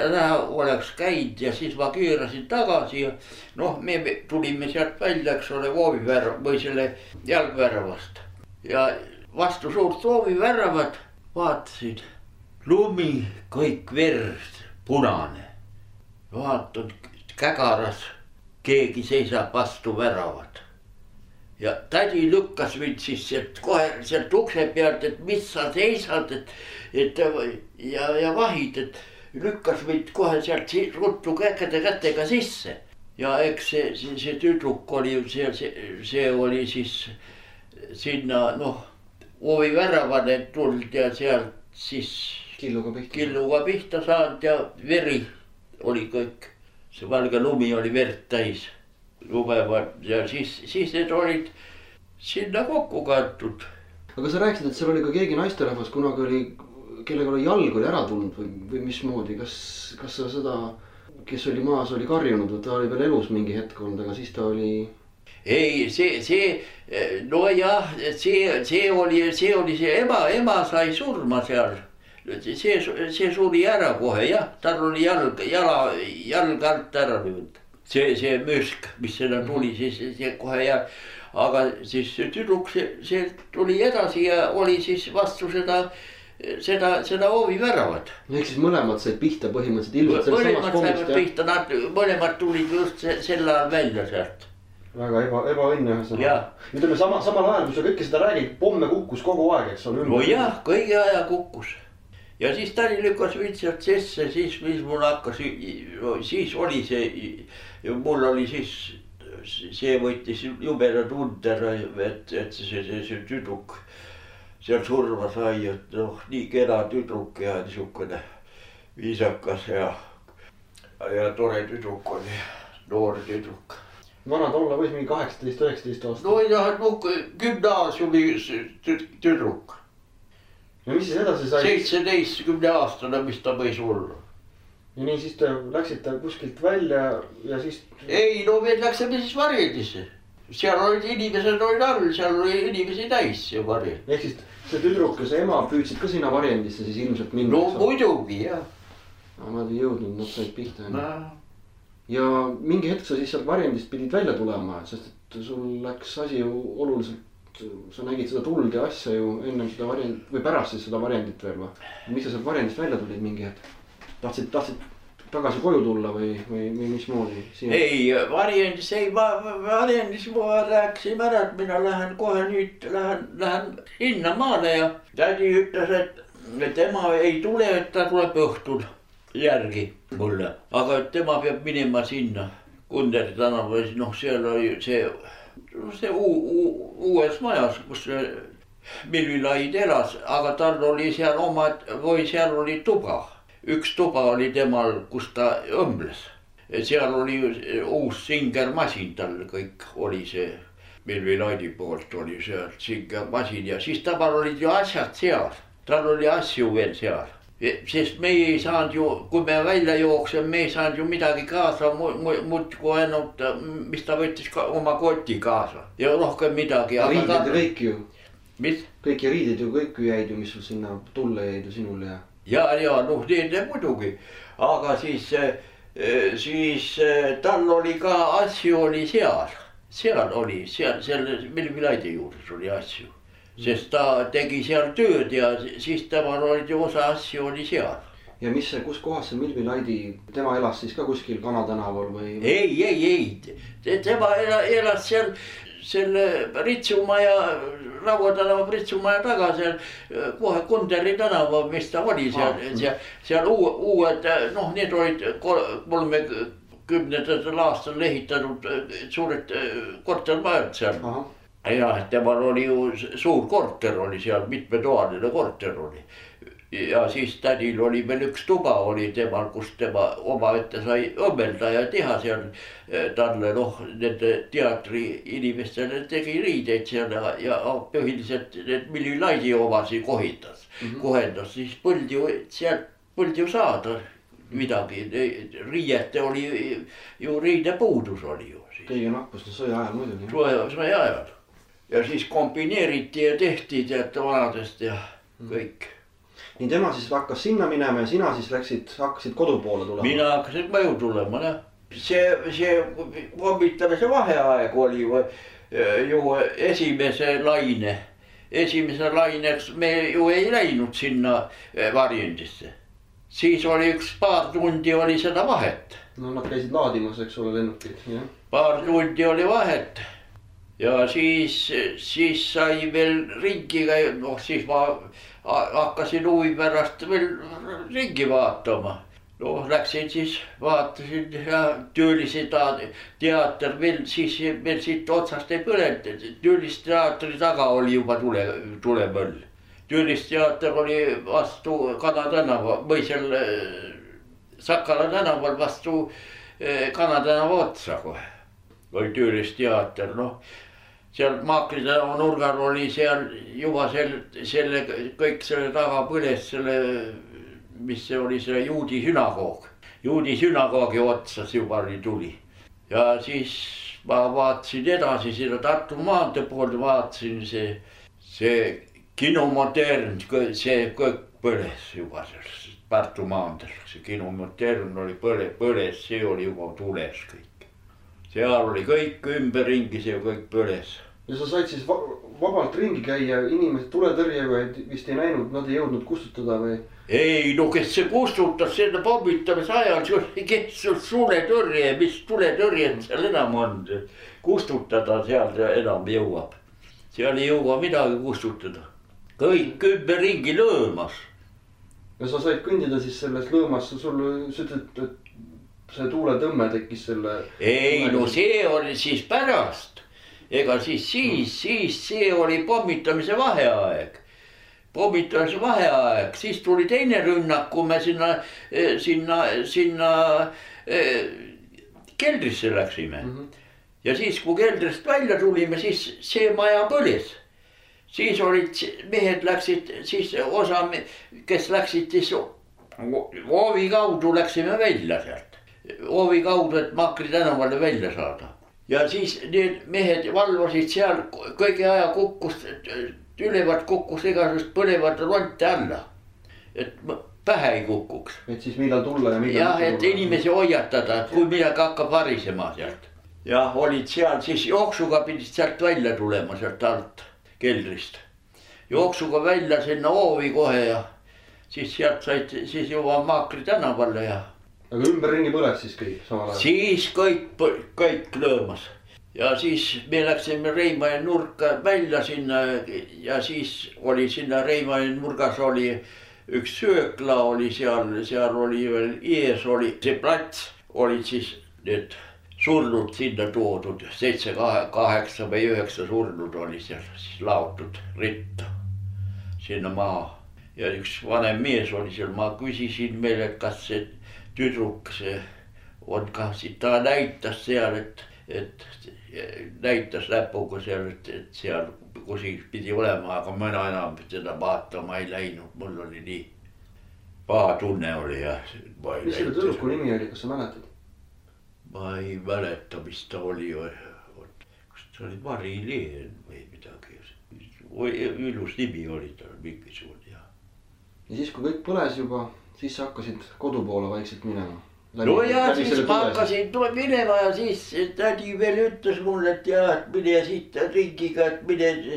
oleks käinud ja siis ma kiirasin tagasi ja noh, me tulime sealt välja, eks ole, voovivärv või selle jalgvärvast. Ja vastu suurt voovivärvat vaatasin, lumi kõik verd, punane. Vaatan, kägaras, keegi seisab vastu väravat. Ja tädi lükkas mind siis sealt kohe sealt ukse pealt, et mis sa seisad, et, et ja, ja vahid, et lükkas mind kohe sealt ruttu käkede kätega sisse. Ja eks see, see, see tüdruk oli, see, see, see oli siis sinna, noh, hoovi väravane tulnud ja sealt siis killuga pihta, killuga pihta saanud ja veri oli kõik. See valge lumi oli verd täis. Lubevad ja siis, siis need olid sinna kokku kantud. Aga sa rääkisid, et seal oli ka keegi naisterahvas, kunagi oli, kellega oli jalg oli ära tulnud või, või mismoodi, kas, kas sa seda, kes oli maas, oli karjunud või ta oli veel elus mingi hetk olnud, aga siis ta oli? Ei, see, see, no jah, see, see oli, see oli see ema, ema sai surma seal. See, see suri ära kohe jah, tal oli jalg, jala, jalg alt ära nüüd. See, see müsk, mis selle tuli, siis see kohe ja, aga siis tüdruk, see, see tuli edasi ja oli siis vastu seda, seda, seda hoovi väravat. Ehk siis mõlemad said pihta põhimõtteliselt ilmselt selles samas kommist. Pihta, nad mõlemad tulid just sel ajal välja sealt. Väga eba, ebaõnne ühesõnaga. Ütleme sama, samal ajal, kui sa kõike seda räägid, pomme kukkus kogu aeg, eks ole. No jah, kõigi aja kukkus. Ja siis tali lükkas mind sealt sisse, siis mis mul hakkas, siis oli see, mul oli siis, see võttis jubeda tunder, et, et see, see, see tüdruk seal surma sai, et noh, nii kena tüdruk ja niisugune viisakas ja, ja tore tüdruk oli, noor tüdruk. Vanad olla võis mingi kaheksateist üheksateist aastat? No ja no, gümnaasiumi tüdruk. ja mis siis edasi sai? seitseteistkümne aastane, mis ta võis olla. Ja nii siis te läksite kuskilt välja ja siis... Ei, no me läksime siis varjendisse. Seal olid inimesed olid all, seal oli inimesi täis ja varjend. Ehk siis see tüdruk ja see ema püüdsid ka sinna varjendisse siis ilmselt minna? No muidugi, jah. Nad ei jõudnud, nad said pihta. No. Ja mingi hetk sa siis sealt varjendist pidid välja tulema, sest et sul läks asi ju oluliselt, sa nägid seda tuld ja asja ju ennem seda varjendit või pärast siis seda varjendit veel või? Miks sa sealt varjendist välja tulid mingi hetk? Tahtsid, tahtsid tagasi koju tulla või, või, või mismoodi? Siia? Ei, varjendis, ei, varjendis ma rääkisin ära, et mina lähen kohe nüüd, lähen, lähen sinna maale ja tädi ütles, et tema ei tule, et ta tuleb õhtul järgi mulle. Aga tema peab minema sinna Kunderi tänava, noh seal oli see, see uu, uu, uues majas, kus Milvi Laid elas, aga tal oli seal oma, või seal oli tuba. Üks tuba oli temal, kus ta õmbles. Seal oli uus singermasin tal kõik oli see. Milvi Laidi poolt oli seal singermasin ja siis tamal olid ju asjad seal. Tal oli asju veel seal. Sest me ei saanud ju, kui me välja jooksime, me ei saanud ju midagi kaasa, muud kui ainult, mis ta võttis ka oma koti kaasa. Ja rohkem midagi. Riided ja kõik ju. Mis? Kõik ja riided ju kõik ju jäid ju, mis sul sinna tulle jäid ju sinule ja... Ja, ja, noh, need muidugi, aga siis, siis tal oli ka asju oli seal, seal oli, seal, selle Milvi Laidi juures oli asju, sest ta tegi seal tööd ja siis temal olid ju osa asju oli seal. Ja mis see, kus kohas see Milvi Laidi, tema elas siis ka kuskil Kanatänaval või? Ei, ei, ei, tema elas seal selle Pritsumaja, Rauatänava Pritsumaja taga seal kohe Kunderi tänava, mis ta oli seal, seal, seal uued, noh, need olid kolmekümnendatel aastal ehitanud suured kortermajad seal. Aha. Ja temal oli ju suur korter oli seal, mitmetoaline korter oli. Ja siis tädil oli veel üks tuba oli temal, kus tema oma ette sai õmmelda ja teha seal talle, noh, nende teatri inimestele tegi riideid seal ja, ja põhiliselt need Milvi Laidi omasi kohitas, mm -hmm. kohendas, siis põld ju, sealt põld ju saada midagi, riiete oli ju, riidepuudus oli ju. Kõige nappus sõja ajal muidugi. Sõja ajal. Ja siis kombineeriti ja tehti teate vanadest ja kõik. Nii tema siis hakkas sinna minema ja sina siis läksid, hakkasid kodu poole tulema? Mina hakkasin koju tulema, jah. See, see pommitamise vaheaeg oli ju esimese laine. Esimese laineks me ju ei läinud sinna varjendisse. Siis oli üks paar tundi oli seda vahet. No nad käisid laadimas, eks ole, lennukid, jah. Paar tundi oli vahet. Ja siis, siis sai veel ringi, noh siis ma hakkasin huvi pärast veel ringi vaatama. No läksin siis, vaatasin ja Tüülise teater veel, siis veel siit otsast ei põlenud. Tüülise teatri taga oli juba tule, tulemõll. Tüülise teater oli vastu Kanatänava või seal Sakala tänaval vastu Kanatänava otsa kohe. Oli Tüülise teater, noh. Seal Maakli tänava nurgal oli seal juba selle, selle, kõik selle taga põles selle, mis see oli, selle juudi sünagoog. Juudi sünagoogi otsas juba oli tuli. Ja siis ma vaatasin edasi sinna Tartu maantee poole, vaatasin see, see Kino Modern, see kõik põles juba selles Tartu maanteel. See Kino Modern oli põle, põles, see oli juba tules kõik. Seal oli kõik ümberringi, see kõik põles. Ja sa said siis vabalt ringi käia, inimesed tuletõrjega vist ei näinud, nad ei jõudnud kustutada või? Ei, no kes see kustutas selle pommitamise ajal, kes suletõrje, mis tuletõrjed seal enam on. Kustutada seal enam jõuab. Seal ei jõua midagi kustutada. Kõik ümberringi lõõmas. Ja sa said kõndida siis selles lõõmas, sul sütid, et see tuuletõmme tekkis selle... Ei, no see oli siis pärast. Ega siis, siis, siis see oli pommitamise vaheaeg. Pommitamise vaheaeg, siis tuli teine rünnak, kui me sinna, sinna, sinna keldrisse läksime. Mm-hmm. Ja siis, kui keldrist välja tulime, siis see maja põles. siis olid mehed läksid, siis osa, kes läksid siis hoovi kaudu läksime välja sealt. Hoovi kaudu, et Maakri tänavale välja saada. Ja siis need mehed valvasid seal kõige aja kukkus, ülevad kukkus igasugust põlevad ronte alla. Et pähe ei kukuks. Et siis millal tulla ja millal jah, et inimesi hoiatada, kui midagi hakkab varisema sealt. Ja olid seal, siis jooksuga pidid sealt välja tulema sealt alt keldrist. Jooksuga välja sinna hoovi kohe ja siis sealt said siis juba Maakri tänavale ja aga ümberringi põles siis kõik samal ajal? Siis kõik, kõik lõõmas. Ja siis me läksime Reimaja nurka välja sinna ja siis oli sinna Reimaja nurgas oli üks söökla oli seal, seal oli veel ees oli see plats, olid siis need surnud sinna toodud, seitse, kaheksa või üheksa surnud oli seal siis laotud ritta sinna maa. Ja üks vanem mees oli seal, ma küsisin meile, et kas see tüdruk see on ka siit, ta näitas seal, et, et näitas näpuga seal, et, et seal kuskil pidi olema, aga mina enam seda vaatama ei läinud, mul oli nii paha tunne oli ja. Mis selle tüdruku nimi oli, kas sa mäletad? Ma ei mäleta, mis ta oli, kas ta oli Mari-Leen või midagi, ilus nimi oli tal mingisugune ja. Ja siis kui kõik põles juba, siis sa hakkasid kodu poole vaikselt minema. Läbi, no ja siis ma hakkasin minema ja siis tädi veel ütles mulle, et jah, et mine siit ringiga, et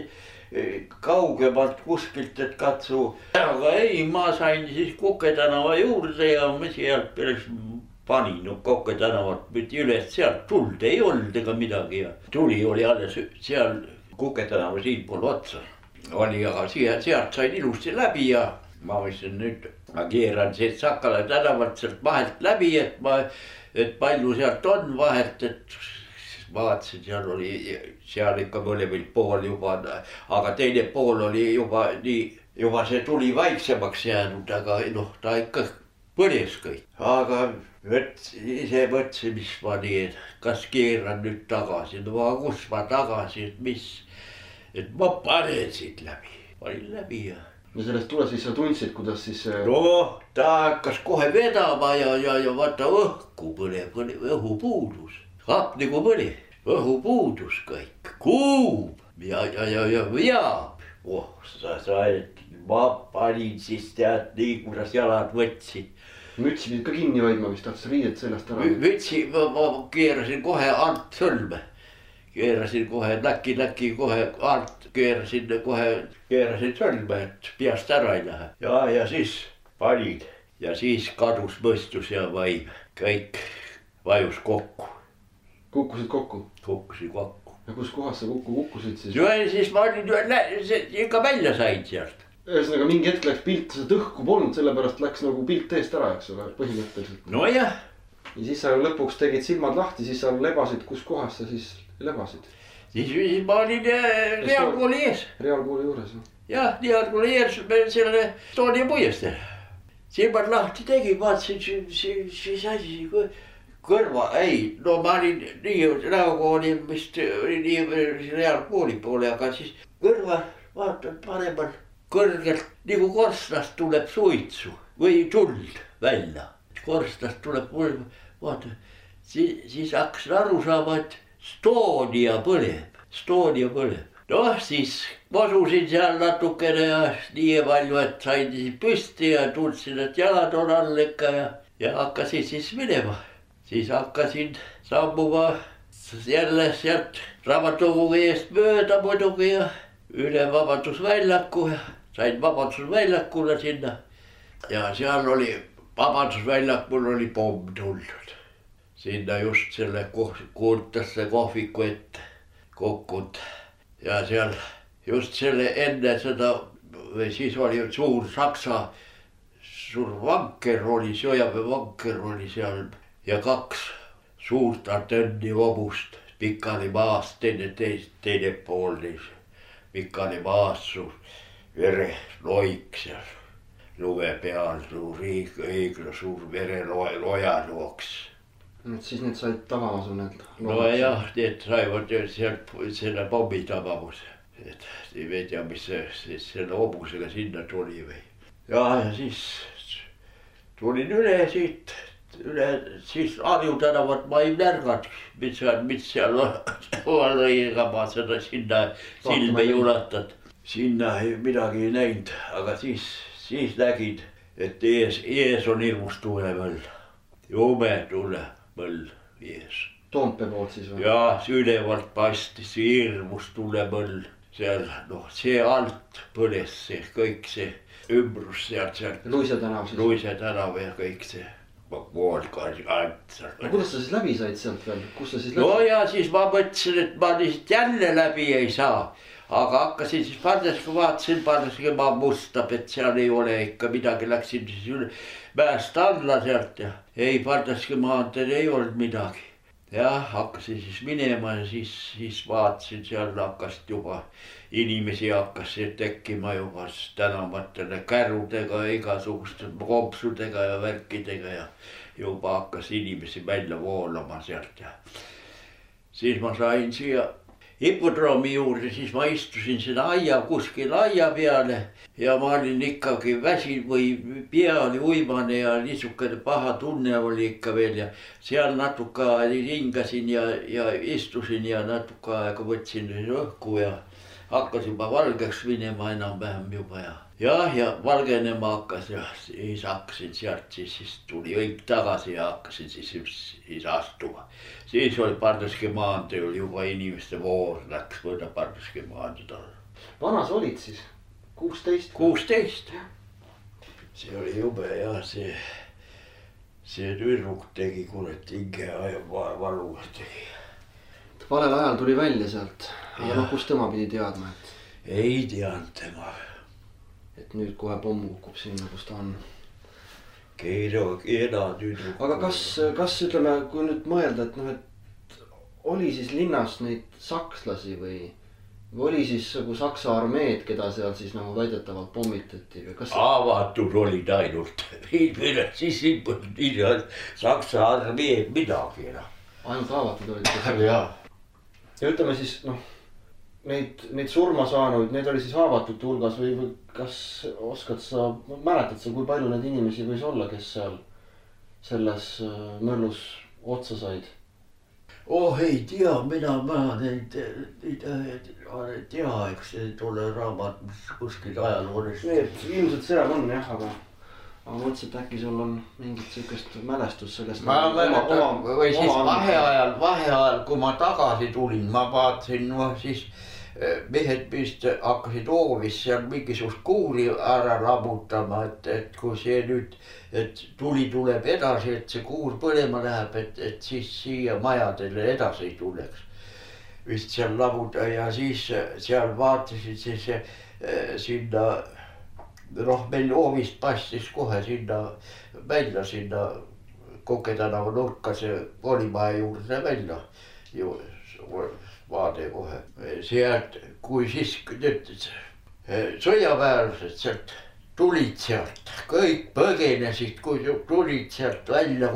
mine kaugemalt kuskilt, et katsu. Aga ei, ma sain siis Kuke tänava juurde ja ma sealt päris panin no, Kuke tänavat üles, sealt tuld ei olnud ega midagi ja tuli oli alles seal Kuke tänava siinpool otsa. Oli aga siia, sealt sain ilusti läbi ja ma mõtlesin nüüd, ma keeran siit Sakala tänavalt sealt vahelt läbi, et ma, et palju sealt on vahelt, et vaatasin, seal oli, seal ikka mõlemil pool juba, aga teine pool oli juba nii, juba see tuli vaiksemaks jäänud, aga noh, ta ikka põles kõik. Aga võt, ise mõtlesin, mis ma nii, et kas keeran nüüd tagasi, no aga kus ma tagasi, et mis, et ma panen siit läbi, panin läbi ja ja sellest tule siis sa tundsid, kuidas siis no ta hakkas kohe vedama ja, ja, ja vaata õhku põleb, õhu puudus, happ nagu põleb, õhu puudus kõik, kuub ja, ja, ja, ja veab. Oh, sa said, ma panin siis tead nii, kuidas jalad võtsid. Mütsi pidid ka kinni hoidma, mis tahtis riided sellest ära. Mütsi, ma, ma keerasin kohe alt sõlme. Keerasin kohe läki, läki kohe alt, keerasin kohe, keerasin sõlme, et peast ära ei lähe. Ja, ja siis panin ja siis kadus mõistus ja vaim. Kõik vajus kokku. Kukkusid kokku? Kukkusid kokku. Ja kus kohas sa kokku kukkusid siis? Ja siis ma olin ikka välja sain sealt. Ühesõnaga mingi hetk läks pilt, seda õhku polnud, sellepärast läks nagu pilt eest ära, eks ole, põhimõtteliselt. No jah. Ja siis sa lõpuks tegid silmad lahti, siis sa lebasid, kus kohas sa siis lebasid? Siis, siis ma olin reaalkooli ees. Reaalkooli juures? Jah, reaalkooli ees selle Estonia puiesteel. Silmad lahti tegin, vaatasin, siis asi kõrva, ei, no ma olin nii reaalkooli, vist oli nii reaalkooli poole, aga siis kõrva vaatan paremal kõrgelt nagu korstnast tuleb suitsu või tuld välja. Korstnast tuleb mul, vaata, siis, siis hakkasin aru saama, et Estonia põleb, Estonia põleb. Noh, siis masusin seal natukene ja nii palju, et sain püsti ja tundsin, et jalad on all ikka ja, ja hakkasin siis minema. Siis hakkasin sammuma jälle sealt raamatukogu eest mööda muidugi ja üle Vabadusväljaku ja sain Vabadusväljakule sinna. Ja seal oli, Vabadusväljakul oli pomm tulnud. Sinna just selle kuultasse kohviku ette kukkunud. Ja seal just selle enne seda, või siis oli suur Saksa, suur vanker oli, sõjaväe vanker oli seal. Ja kaks suurt Ardenni hobust pikali maast, teine, teine, teine pool neis. Pikali maast suur vere loik seal, luve peal, suur õigla, suur vere loja looks. Et siis need said tabama su need lood? No jah, need saivad sealt selle pommi tabamus. et ei tea, mis see, siis selle hobusega sinna tuli või. Ja, ja siis tulin üle siit, üle, siis Harju tänavat ma ei märganud, mis seal, mis seal oli, ega ma seda sinna silme ei ulatanud. Sinna ei midagi ei näinud, aga siis, siis nägin, et ees, ees on hirmus tulemõll. Jume tulemõll ees. Toompea poolt siis või? Ja ülevalt paistis hirmus tulemõll. Seal, noh, see alt põles see, kõik see ümbrus sealt, sealt. Luise tänav siis? Luise tänav ja kõik see. Pool kaasi alt. No kuidas sa siis läbi said sealt veel? Kus sa siis läbi? No ja siis ma mõtlesin, et ma lihtsalt jälle läbi ei saa. Aga hakkasin siis pardaski, vaatasin pardaski, ma mustab, et seal ei ole ikka midagi. Läksin siis üle mäest alla sealt ja ei pardaski maanteel ei olnud midagi. Ja hakkasin siis minema ja siis, siis vaatasin, seal hakkas juba inimesi hakkas tekkima juba tänavatele kärudega, igasuguste kompsudega ja värkidega ja juba hakkas inimesi välja voolama sealt ja siis ma sain siia hipodroomi juurde, siis ma istusin sinna aia, kuskil aia peale ja ma olin ikkagi väsin või pea oli uimane ja niisugune paha tunne oli ikka veel ja seal natuke ringasin ja, ja istusin ja natuke aega võtsin õhku ja hakkas juba valgeks minema enam-vähem juba ja ja, ja valgenema hakkas ja siis hakkasin sealt, siis, siis tuli õig tagasi ja hakkasin siis, siis astuma. Siis oli Pardaski maanteel juba inimeste voor läks võrda Pardaski maanteel alla. Vana sa olid siis? kuusteist? kuusteist. See oli jube ja see, see tüdruk tegi kurat hinge ja valu tegi. Valel ajal tuli välja sealt ja noh, kus tema pidi teadma, et? Ei teadnud tema. Et nüüd kohe pomm kukub sinna, kus ta on. Keiro, keeda tüdruk. Aga kas, kas ütleme, kui nüüd mõelda, et noh, et oli siis linnas neid sakslasi või, või oli siis nagu Saksa armeed, keda seal siis nagu väidetavalt pommitati või kas? Avatud olid ainult, siis ei olnud Saksa armeed midagi. Ainult avatud olid? Ja. Ja ütleme siis, noh, neid, neid surma saanuid, need oli siis haavatute hulgas või, või kas oskad sa, mäletad sa, kui palju neid inimesi võis olla, kes seal selles möllus otsa said? Oh, ei tea, mina, ma neid, neid, neid tea, eks see tule raamat, mis kuskil ajaloolist. Need ilmselt seal on jah, aga, aga mõtlesin, et äkki sul on mingit sükest mälestus sellest. Ma mäletan, või siis vaheajal, vaheajal, kui ma tagasi tulin, ma vaatasin, no siis mehed vist hakkasid hoovis seal mingisugust kuuli ära labutama, et, et kui see nüüd, et tuli tuleb edasi, et see kuul põlema läheb, et, et siis siia majadele edasi ei tuleks. Vist seal labuda ja siis seal vaatasid siis sinna, noh meil hoovist pastis kohe sinna välja, sinna Koke tänava nurka see koolimaja juurde välja ju vaade kohe. Sealt, kui siis nüüd sõjaväelased sealt tulid sealt, kõik põgenesid, kui tulid sealt välja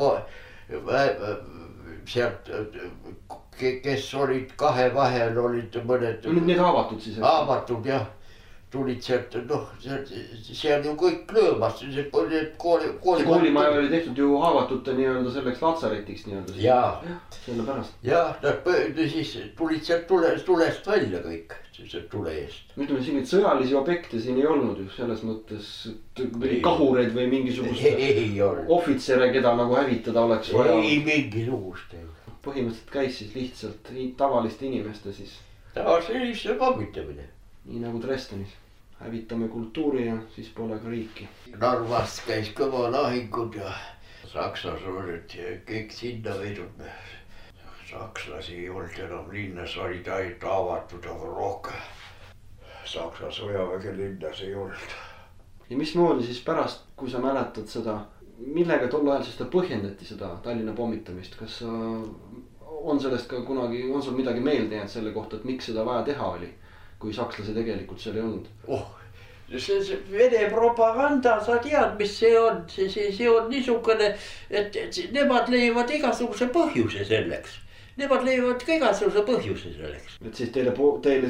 sealt, kes olid kahe vahel, olid mõned. Need haavatud siis? Haavatud jah, tulid sealt, noh, seal ju kõik löömas. See kooli, kooli... koolimaja oli tehtud ju haavatute nii-öelda selleks latsaretiks nii-öelda. Jaa. Selle pärast. Jah, nad siis tulid sealt tulest, tulest välja kõik, see tule eest. Ütleme, siin neid sõjalisi objekte siin ei olnud ju selles mõttes, kahureid või mingisugust ohvitsere, keda nagu hävitada oleks vaja. Ei mingisugust. Põhimõtteliselt käis siis lihtsalt tavaliste inimeste siis. Tavaliste inimeste pommitamine. Nii nagu Dresdenis. Hävitame kultuuri ja siis pole ka riiki. Narvast käis kõva lahingud ja Saksas olid kõik sinna võidud. Sakslasi ei olnud enam linnas, olid ainult avatud, aga rohkem. Saksa sõjaväge linnas ei olnud. Ja mismoodi siis pärast, kui sa mäletad seda, millega tol ajal siis ta põhjendati seda Tallinna pommitamist? Kas sa, on sellest ka kunagi, on sul midagi meelde jäänud selle kohta, et miks seda vaja teha oli? Kui sakslasi tegelikult seal ei olnud. Oh, see, see Vene propaganda, sa tead, mis see on. See, see, see on niisugune, et, et nemad leiavad igasuguse põhjuse selleks. Nemad leiavad ka igasuguse põhjuse selleks. Et siis teile, teile siis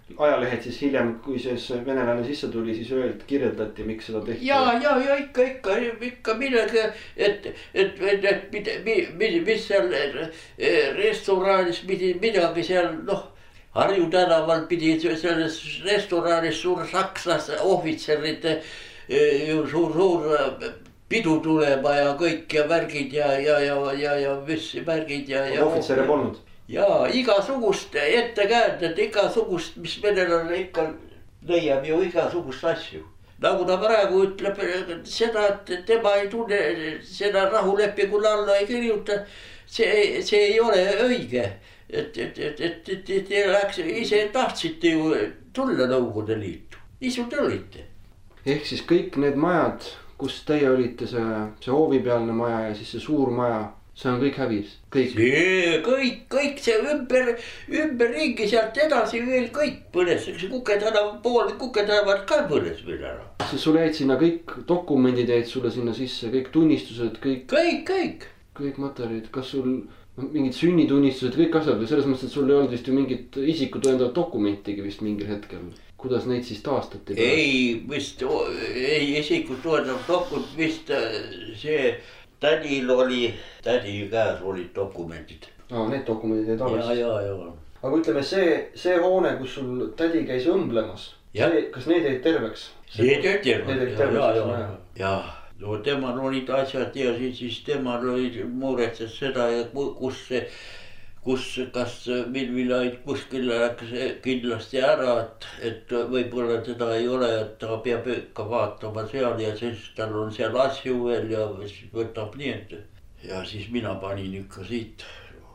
ajalehed siis hiljem, kui see venelane sisse tuli, siis öeldi, kirjeldati, miks seda tehti? Ja, ja, ja ikka, ikka, ikka midagi, et, et, et, et mis seal restoraanis pidi midagi seal, noh, Harju tänaval pidi selles restoraanis suur sakslaste ohvitserite suur, suur pidu tulema ja kõik ja värgid ja, ja, ja, ja, ja mis värgid ja, ja. Ohvitsere polnud? Ja igasugust ettekäändet, igasugust, mis venelane ikka leiab ju igasugust asju. Nagu ta praegu ütleb seda, et tema ei tunne seda rahulepingule alla ei kirjuta, see, see ei ole õige. Et, et, et, et, et, et te läks, ise tahtsite ju tulla Nõukogude Liitu, niisugune te olite. Ehk siis kõik need majad, kus teie olite, see, see hoovipealne maja ja siis see suur maja, see on kõik hävis, kõik? See kõik, kõik see ümber, ümber ringi sealt edasi veel kõik põles, see Kuketänav pool, Kuketänavad ka põles veel ära. Siis sulle jäid sinna kõik dokumendid jäid sulle sinna sisse, kõik tunnistused, kõik? Kõik, kõik. Kõik materjalid, kas sul mingid sünnitunnistused, kõik asjad või selles mõttes, et sul ei olnud vist ju mingit isiku tõendavat dokumentigi vist mingil hetkel? Kuidas neid siis taastati? Ei, vist, ei isiku tõendavat dokument, vist see tädil oli, tädi käes olid dokumendid. Aa, need dokumendid jäid alles? Ja, ja, ja. Aga ütleme, see, see hoone, kus sul tädi käis õmblemas, see, kas need jäid terveks? Need jäid terveks, ja, ja, ja, ja. No temal olid asjad ja siis, siis temal olid muretses seda, kus see, kus, kas Milvilaid kuskil läks kindlasti ära, et, et võib-olla teda ei ole, et ta peab ikka vaatama seal ja siis tal on seal asju veel ja võtab nii, et ja siis mina panin ikka siit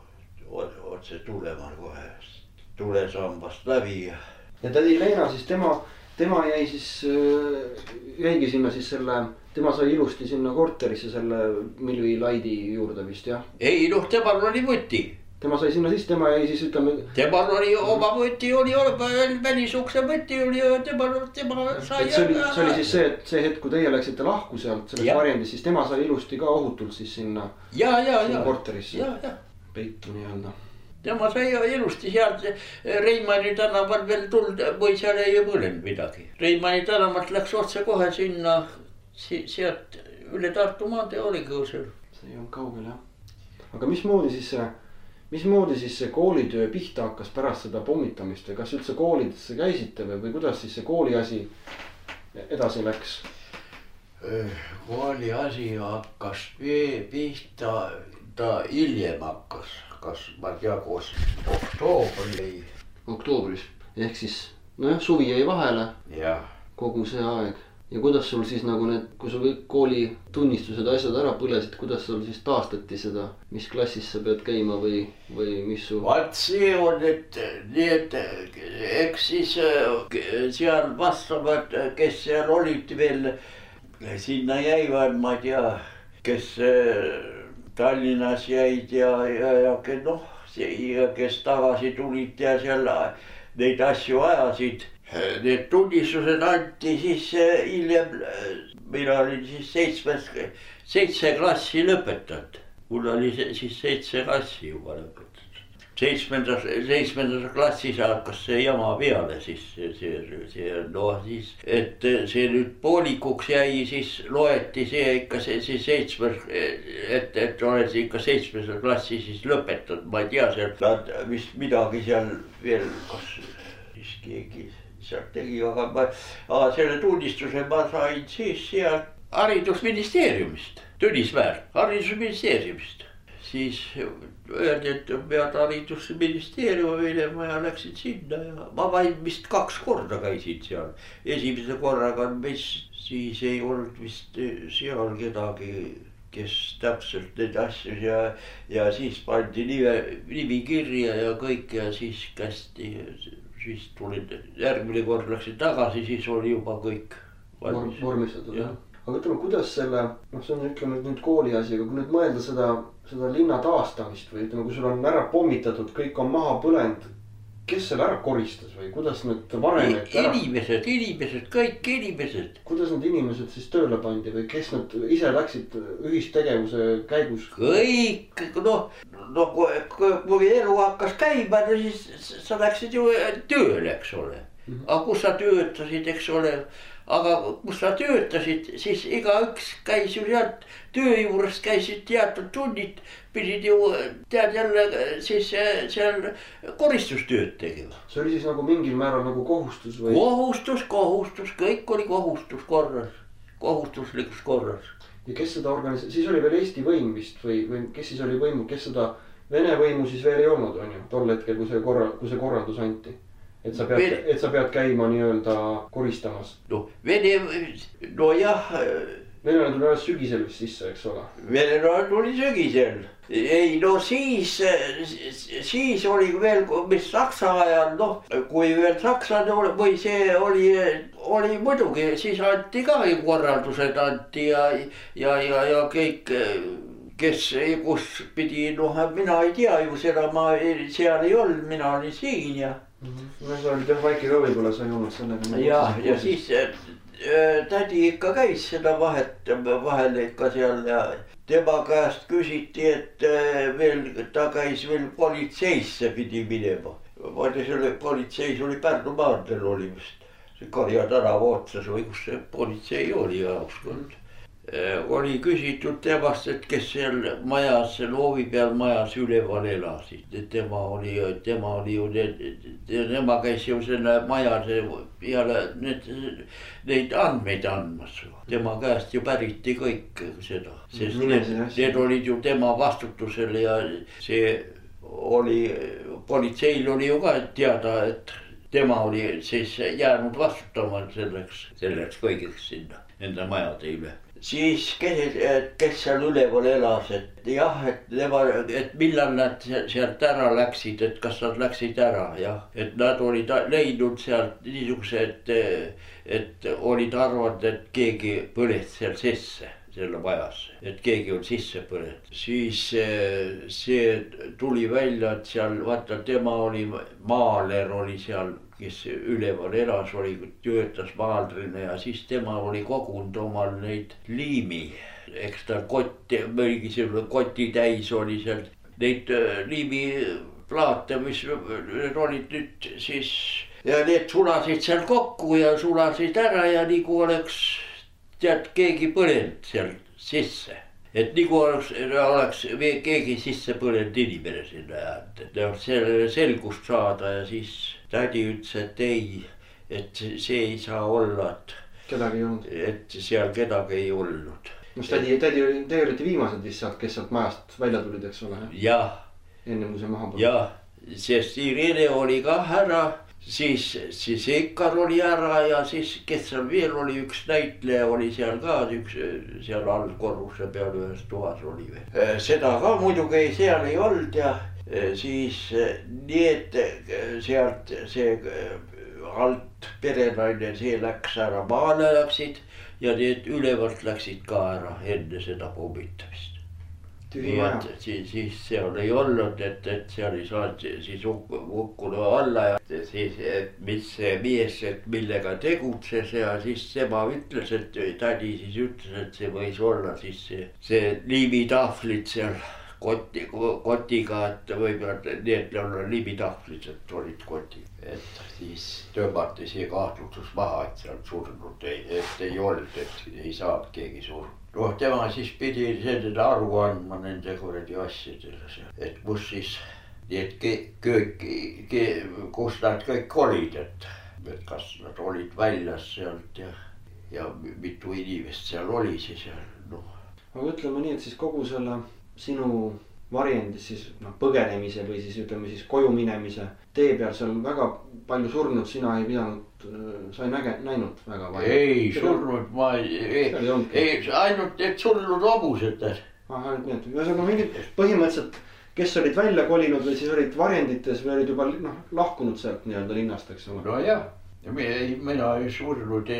otse tulema kohe, tulesambast läbi. Ja tädi Leena siis tema, tema jäi siis, jäigi sinna siis selle, tema sai ilusti sinna korterisse selle Milvi Laidi juurde vist, jah? Ei, noh, temal oli võti. Tema sai sinna siis, tema jäi siis ütleme... Temal oli oma võti, oli välisukse võti, oli tema, tema sai... Et see oli, see oli siis see, et see hetk, kui teie läksite lahku sealt sellest varjendist, siis tema sai ilusti ka ohutult siis sinna, ja, ja, sinna ja, korterisse. Ja, ja. Peitu nii-öelda. Tema sai ilusti sealt Reimanni tänaval veel tuld või seal ei põlenud midagi. Reimanni tänavalt läks otse kohe sinna, sealt üle Tartu maantee oli kõusel. See ei olnud kaugel, jah. Aga mismoodi siis see, mismoodi siis see koolitöö pihta hakkas pärast seda pommitamist või kas üldse koolidesse käisite või, või kuidas siis see kooli asi edasi läks? Kooli asi hakkas pihta, ta hiljem hakkas, kas ma tea, koos oktoobri. Oktoobris, ehk siis, nojah, suvi jäi vahele. Ja. Kogu see aeg. Ja kuidas sul siis nagu need, kui sul kõik kooli tunnistused asjad ära põlesid, kuidas sul siis taastati seda, mis klassis sa pead käima või, või mis su... Vaat see on, et nii, et eks siis seal vastavad, kes seal olid veel, sinna jäivad, ma tea, kes Tallinnas jäid ja, ja, ja noh, kes tagasi tulid ja seal neid asju ajasid. Need tunnistused anti siis hiljem, mina olin siis seitsmes, seitse klassi lõpetanud. Mul oli siis seitse klassi juba lõpetanud. Seitsmendas, seitsmendas klassis hakkas see jama peale siis, see, see, see, no siis, et see nüüd poolikuks jäi, siis loeti see ikka see, see seitsmes, et, et oled ikka seitsmendas klassi siis lõpetanud. Ma ei tea, seal nad vist midagi seal veel, kas siis keegi... sealt tegi, aga ma, aga selle tunnistuse ma sain siis sealt haridusministeeriumist, Tõnismäel, haridusministeeriumist. Siis öeldi, et pead haridusministeeriumi minema ja läksid sinna ja ma vaid vist kaks korda käisin seal. Esimese korraga, mis siis ei olnud vist seal kedagi, kes täpselt need asju ja, ja siis pandi nime, nimi kirja ja kõik ja siis kästi... Siis tulid, järgmine kord läksid tagasi, siis oli juba kõik valmis. Vormistatud, jah. Aga ütleme, kuidas selle, noh see on ütleme nüüd kooli asi, aga kui nüüd mõelda seda, seda linna taastamist või ütleme, kui sul on ära pommitatud, kõik on maha põlend. kes seal ära koristas või kuidas need varemed ära... Inimesed, inimesed, kõik inimesed. Kuidas need inimesed siis tööle pandi või kes nad ise läksid ühistegevuse käigus? Kõik, noh, no kui, kui elu hakkas käima, no siis sa läksid ju tööle, eks ole. Aga kus sa töötasid, eks ole. Aga kus sa töötasid, siis igaüks käis ju sealt töö juures, käisid teatud tunnid, pidid ju tead jälle siis seal koristustööd tegema. See oli siis nagu mingil määral nagu kohustus või? Kohustus, kohustus, kõik oli kohustus korras, kohustuslikus korras. Ja kes seda organis-, siis oli veel Eesti võim vist või, või kes siis oli võimu, kes seda Vene võimu siis veel ei olnud, on ju, tol hetkel, kui see, korra, kui see korraldus anti? Et sa pead, et sa pead käima nii-öelda koristamas. No Vene, no jah. Venele tuli alles sügisel vist sisse, eks ole? Venele tuli sügisel. Ei, no siis, siis oli veel, mis Saksa ajal, noh, kui veel Saksa või see oli, oli muidugi, siis anti ka korraldused anti ja, ja, ja, ja kõik, kes, kus pidi, noh, mina ei tea ju seda, ma seal ei olnud, mina olin siin ja no sa olid jah väike ka võib-olla, sa ei olnud sellega. Ja, ja siis tädi ikka käis seda vahet, vahel ikka seal ja tema käest küsiti, et veel, ta käis veel politseisse pidi minema. Vaata selle politseis oli Pärnu maanteel oli vist. See Karja tänava otsas või kus see politsei oli jaoskond. Oli küsitud temast, et kes seal majas, loovi peal majas üleval elasid. Tema oli, tema oli ju, tema käis ju selle maja peale need, neid andmeid andmas. Tema käest ju päriti kõik seda. Sest need, need olid ju tema vastutusel ja see oli, politseil oli ju ka teada, et tema oli siis jäänud vastutama selleks, selleks kõigeks sinna, nende majade üle. Siis kes, kes seal üleval elas, et jah, et, nema, et millal nad sealt ära läksid, et kas nad läksid ära, jah. Et nad olid leidnud sealt niisuguse, et, et olid arvanud, et keegi põles seal sisse, selle majasse, et keegi on sisse põlet. Siis see tuli välja, et seal, vaata, tema oli, maaler oli seal, kes üleval elas, oli, töötas maalrina ja siis tema oli kogunud omal neid liimi. Eks ta kotti, mõigi selle koti täis oli seal neid liimiplaate, mis olid nüüd siis ja need sulasid seal kokku ja sulasid ära ja nagu oleks tead keegi põlenud seal sisse. Et nagu oleks, oleks keegi sisse põlenud inimene sinna jäänud, et sellele selgust saada ja siis tädi ütles, et ei, et see ei saa olla, et kedagi ei olnud, et seal kedagi ei olnud. No tädi, tädi oli, te olite viimased vist sealt, kes sealt majast välja tulid, eks ole? Jah. Enne kui see maha põle. Jah, sest Irene oli ka ära. Siis, siis Eikar oli ära ja siis, kes seal veel oli, üks näitleja oli seal ka, üks seal all korruse peal ühes toas oli veel. Seda ka muidugi seal ei olnud ja siis nii, et sealt see alt perenaine, see läks ära, maale läksid ja need ülevalt läksid ka ära enne seda pommitamist. Nii et siis, siis seal ei olnud, et, et seal ei saanud siis hukkunu alla ja siis, et mis see mees, et millega tegutses ja siis tema ütles, et tädi siis ütles, et see võis olla siis see, see liimitahvlid seal koti, kotiga, et võib-olla need on liimitahvlid, et olid koti. Et siis tõmmati see kahtlustus maha, et seal surnud ei, et ei olnud, et ei saanud keegi surnud. No tema siis pidi selline aru andma nende kuradi asjadele seal, et kus siis need kõik, kus nad kõik olid, et, et kas nad olid väljas sealt ja, ja mitu inimest seal oli siis seal, noh. Aga ütleme nii, et siis kogu selle sinu varjendis siis noh, põgenemise või siis ütleme siis koju minemise tee peal seal väga palju surnud, sina ei pidanud, sa ei näge, näinud väga palju. Ei surnud, ma ei, ei, ei ainult need surnud hobused. Aha, nii, et ühesõnaga mingid põhimõtteliselt, kes olid välja kolinud või siis olid varjendites või olid juba noh, lahkunud sealt nii-öelda linnast, eks ole. No jah, mina ei surnud,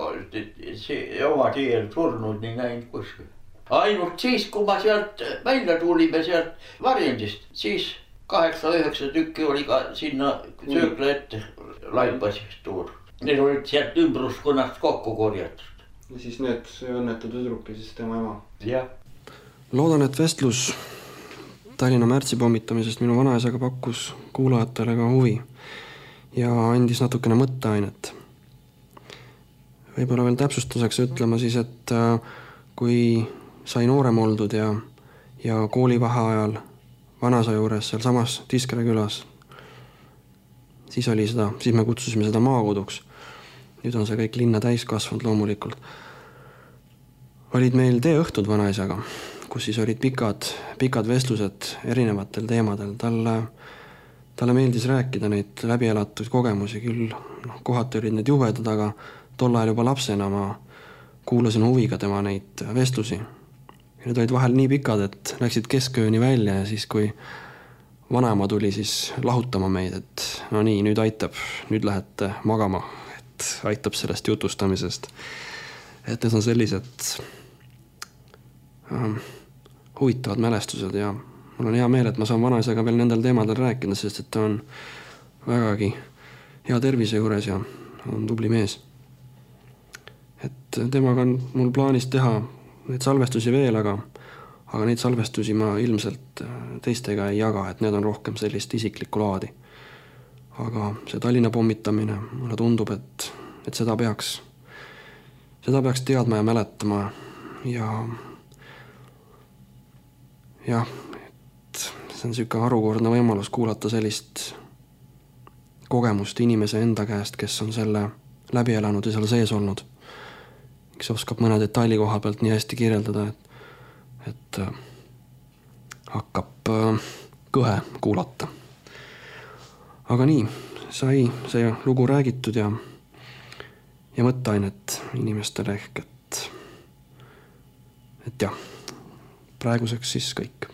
see oma teel surnud nii näinud kuskil. Ainult siis, kui ma sealt välja tulime sealt varjendist, siis kaheksa üheksa tükki oli ka sinna söökla ette laipas tuur. Need olid sealt ümbruskonnast kokku korjatud. Ja siis need õnnetu tüdruk ja siis tema ema. Jah. Loodan, et vestlus Tallinna märtsi pommitamisest minu vanaisaga pakkus kuulajatele ka huvi ja andis natukene mõtteainet. Võib-olla veel täpsustuseks ütlema siis, et kui sai noorem oldud ja, ja koolivahe ajal vanasa juures seal samas Tiskre külas, siis oli seda, siis me kutsusime seda maakoduks. Nüüd on see kõik linna täis kasvanud loomulikult. Olid meil teeõhtud vanaisaga, kus siis olid pikad, pikad vestlused erinevatel teemadel. Talle, talle meeldis rääkida neid läbielatud kogemusi, küll no, kohati olid need jubedad, aga tol ajal juba lapsena ma kuulasin huviga tema neid vestlusi. Ja need olid vahel nii pikad, et läksid keskööni välja ja siis kui vanaema tuli siis lahutama meid, et no nii, nüüd aitab, nüüd lähete magama, et aitab sellest jutustamisest. Et need on sellised äh, huvitavad mälestused ja mul on hea meel, et ma saan vanaisaga veel nendel teemadel rääkida, sest et ta on vägagi hea tervise juures ja on tubli mees. Et temaga on mul plaanis teha need salvestusi veel, aga, aga neid salvestusi ma ilmselt teistega ei jaga, et need on rohkem sellist isiklikku laadi. Aga see Tallinna pommitamine, mulle tundub, et, et seda peaks, seda peaks teadma ja mäletama ja jah, et see on selline harukordne võimalus kuulata sellist kogemust inimese enda käest, kes on selle läbi elanud ja seal sees olnud. Kes oskab mõne detaili koha pealt nii hästi kirjeldada, et, et äh, hakkab äh, kõhe kuulata. Aga nii, sai see lugu räägitud ja, ja mõtteainet inimestele ehk, et, et jah, praeguseks siis kõik.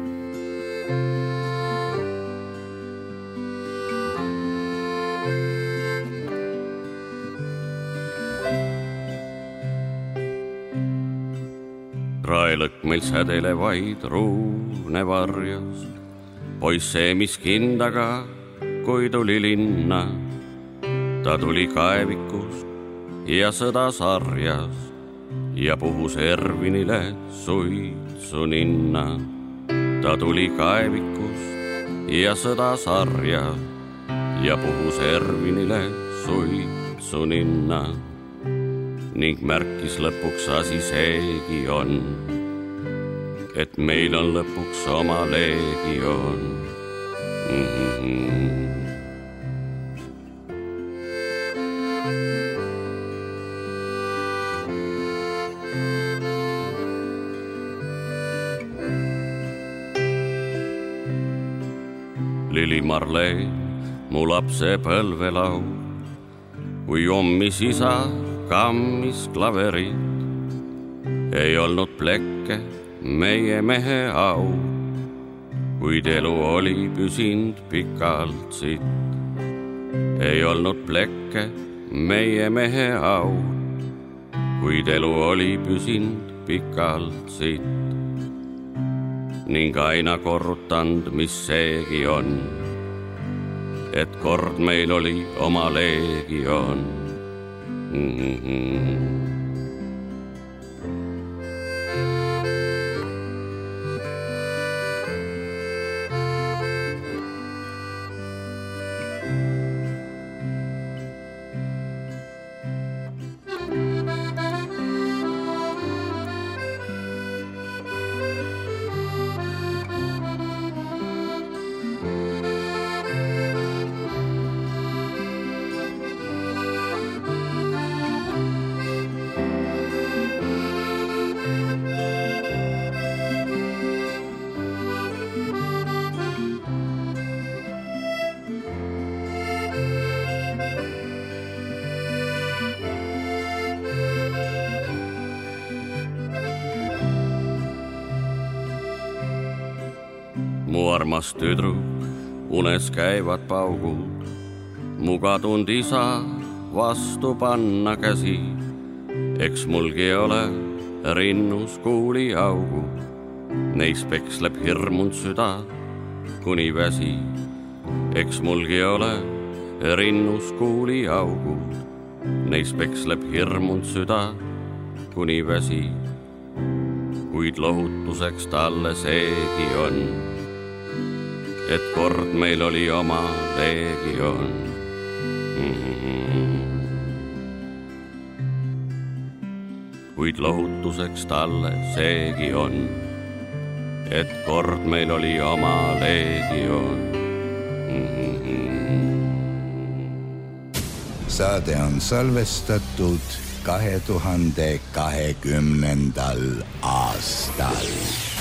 Raelõkk meil sädele vaid ruune varjas. Poiss seemis kindaga, kui tuli linna. Ta tuli kaevikust ja sõda sarjas ja puhus Ervinile suitsu ninna. Ta tuli kaevikust ja sõda sarjas ja puhus Ervinile suitsu ninna. Ning märkis lõpuks asi seegi on, et meil on lõpuks oma leegion. Mm-hmm. Lili Marleen, mu lapse põlvelau, kui ommis isa kammis klaverit, ei olnud plekke meie mehe au, kuid elu oli püsind pikalt siit. Ei olnud plekke meie mehe au, kuid elu oli püsind pikalt siit. Ning aina korrutand, mis seegi on, et kord meil oli oma leegion. Mm-hmm. Mu armas tüdruk, unes käivad paugud, mu kadunud isa vastu panna käsi. Eks mulgi ole rinnus kuuli augu, neis peksleb hirmund süda kuni väsi. Eks mulgi ole rinnus kuuli augud, neis peksleb hirmund süda, kuni väsi. Kuid lohutuseks talle seegi on, et kord meil oli oma leegion. Mm-hmm. Kuid lohutuseks talle seegi on, et kord meil oli oma leegion. Mm-hmm. Saade on salvestatud kahe tuhande kahekümnendal aastal.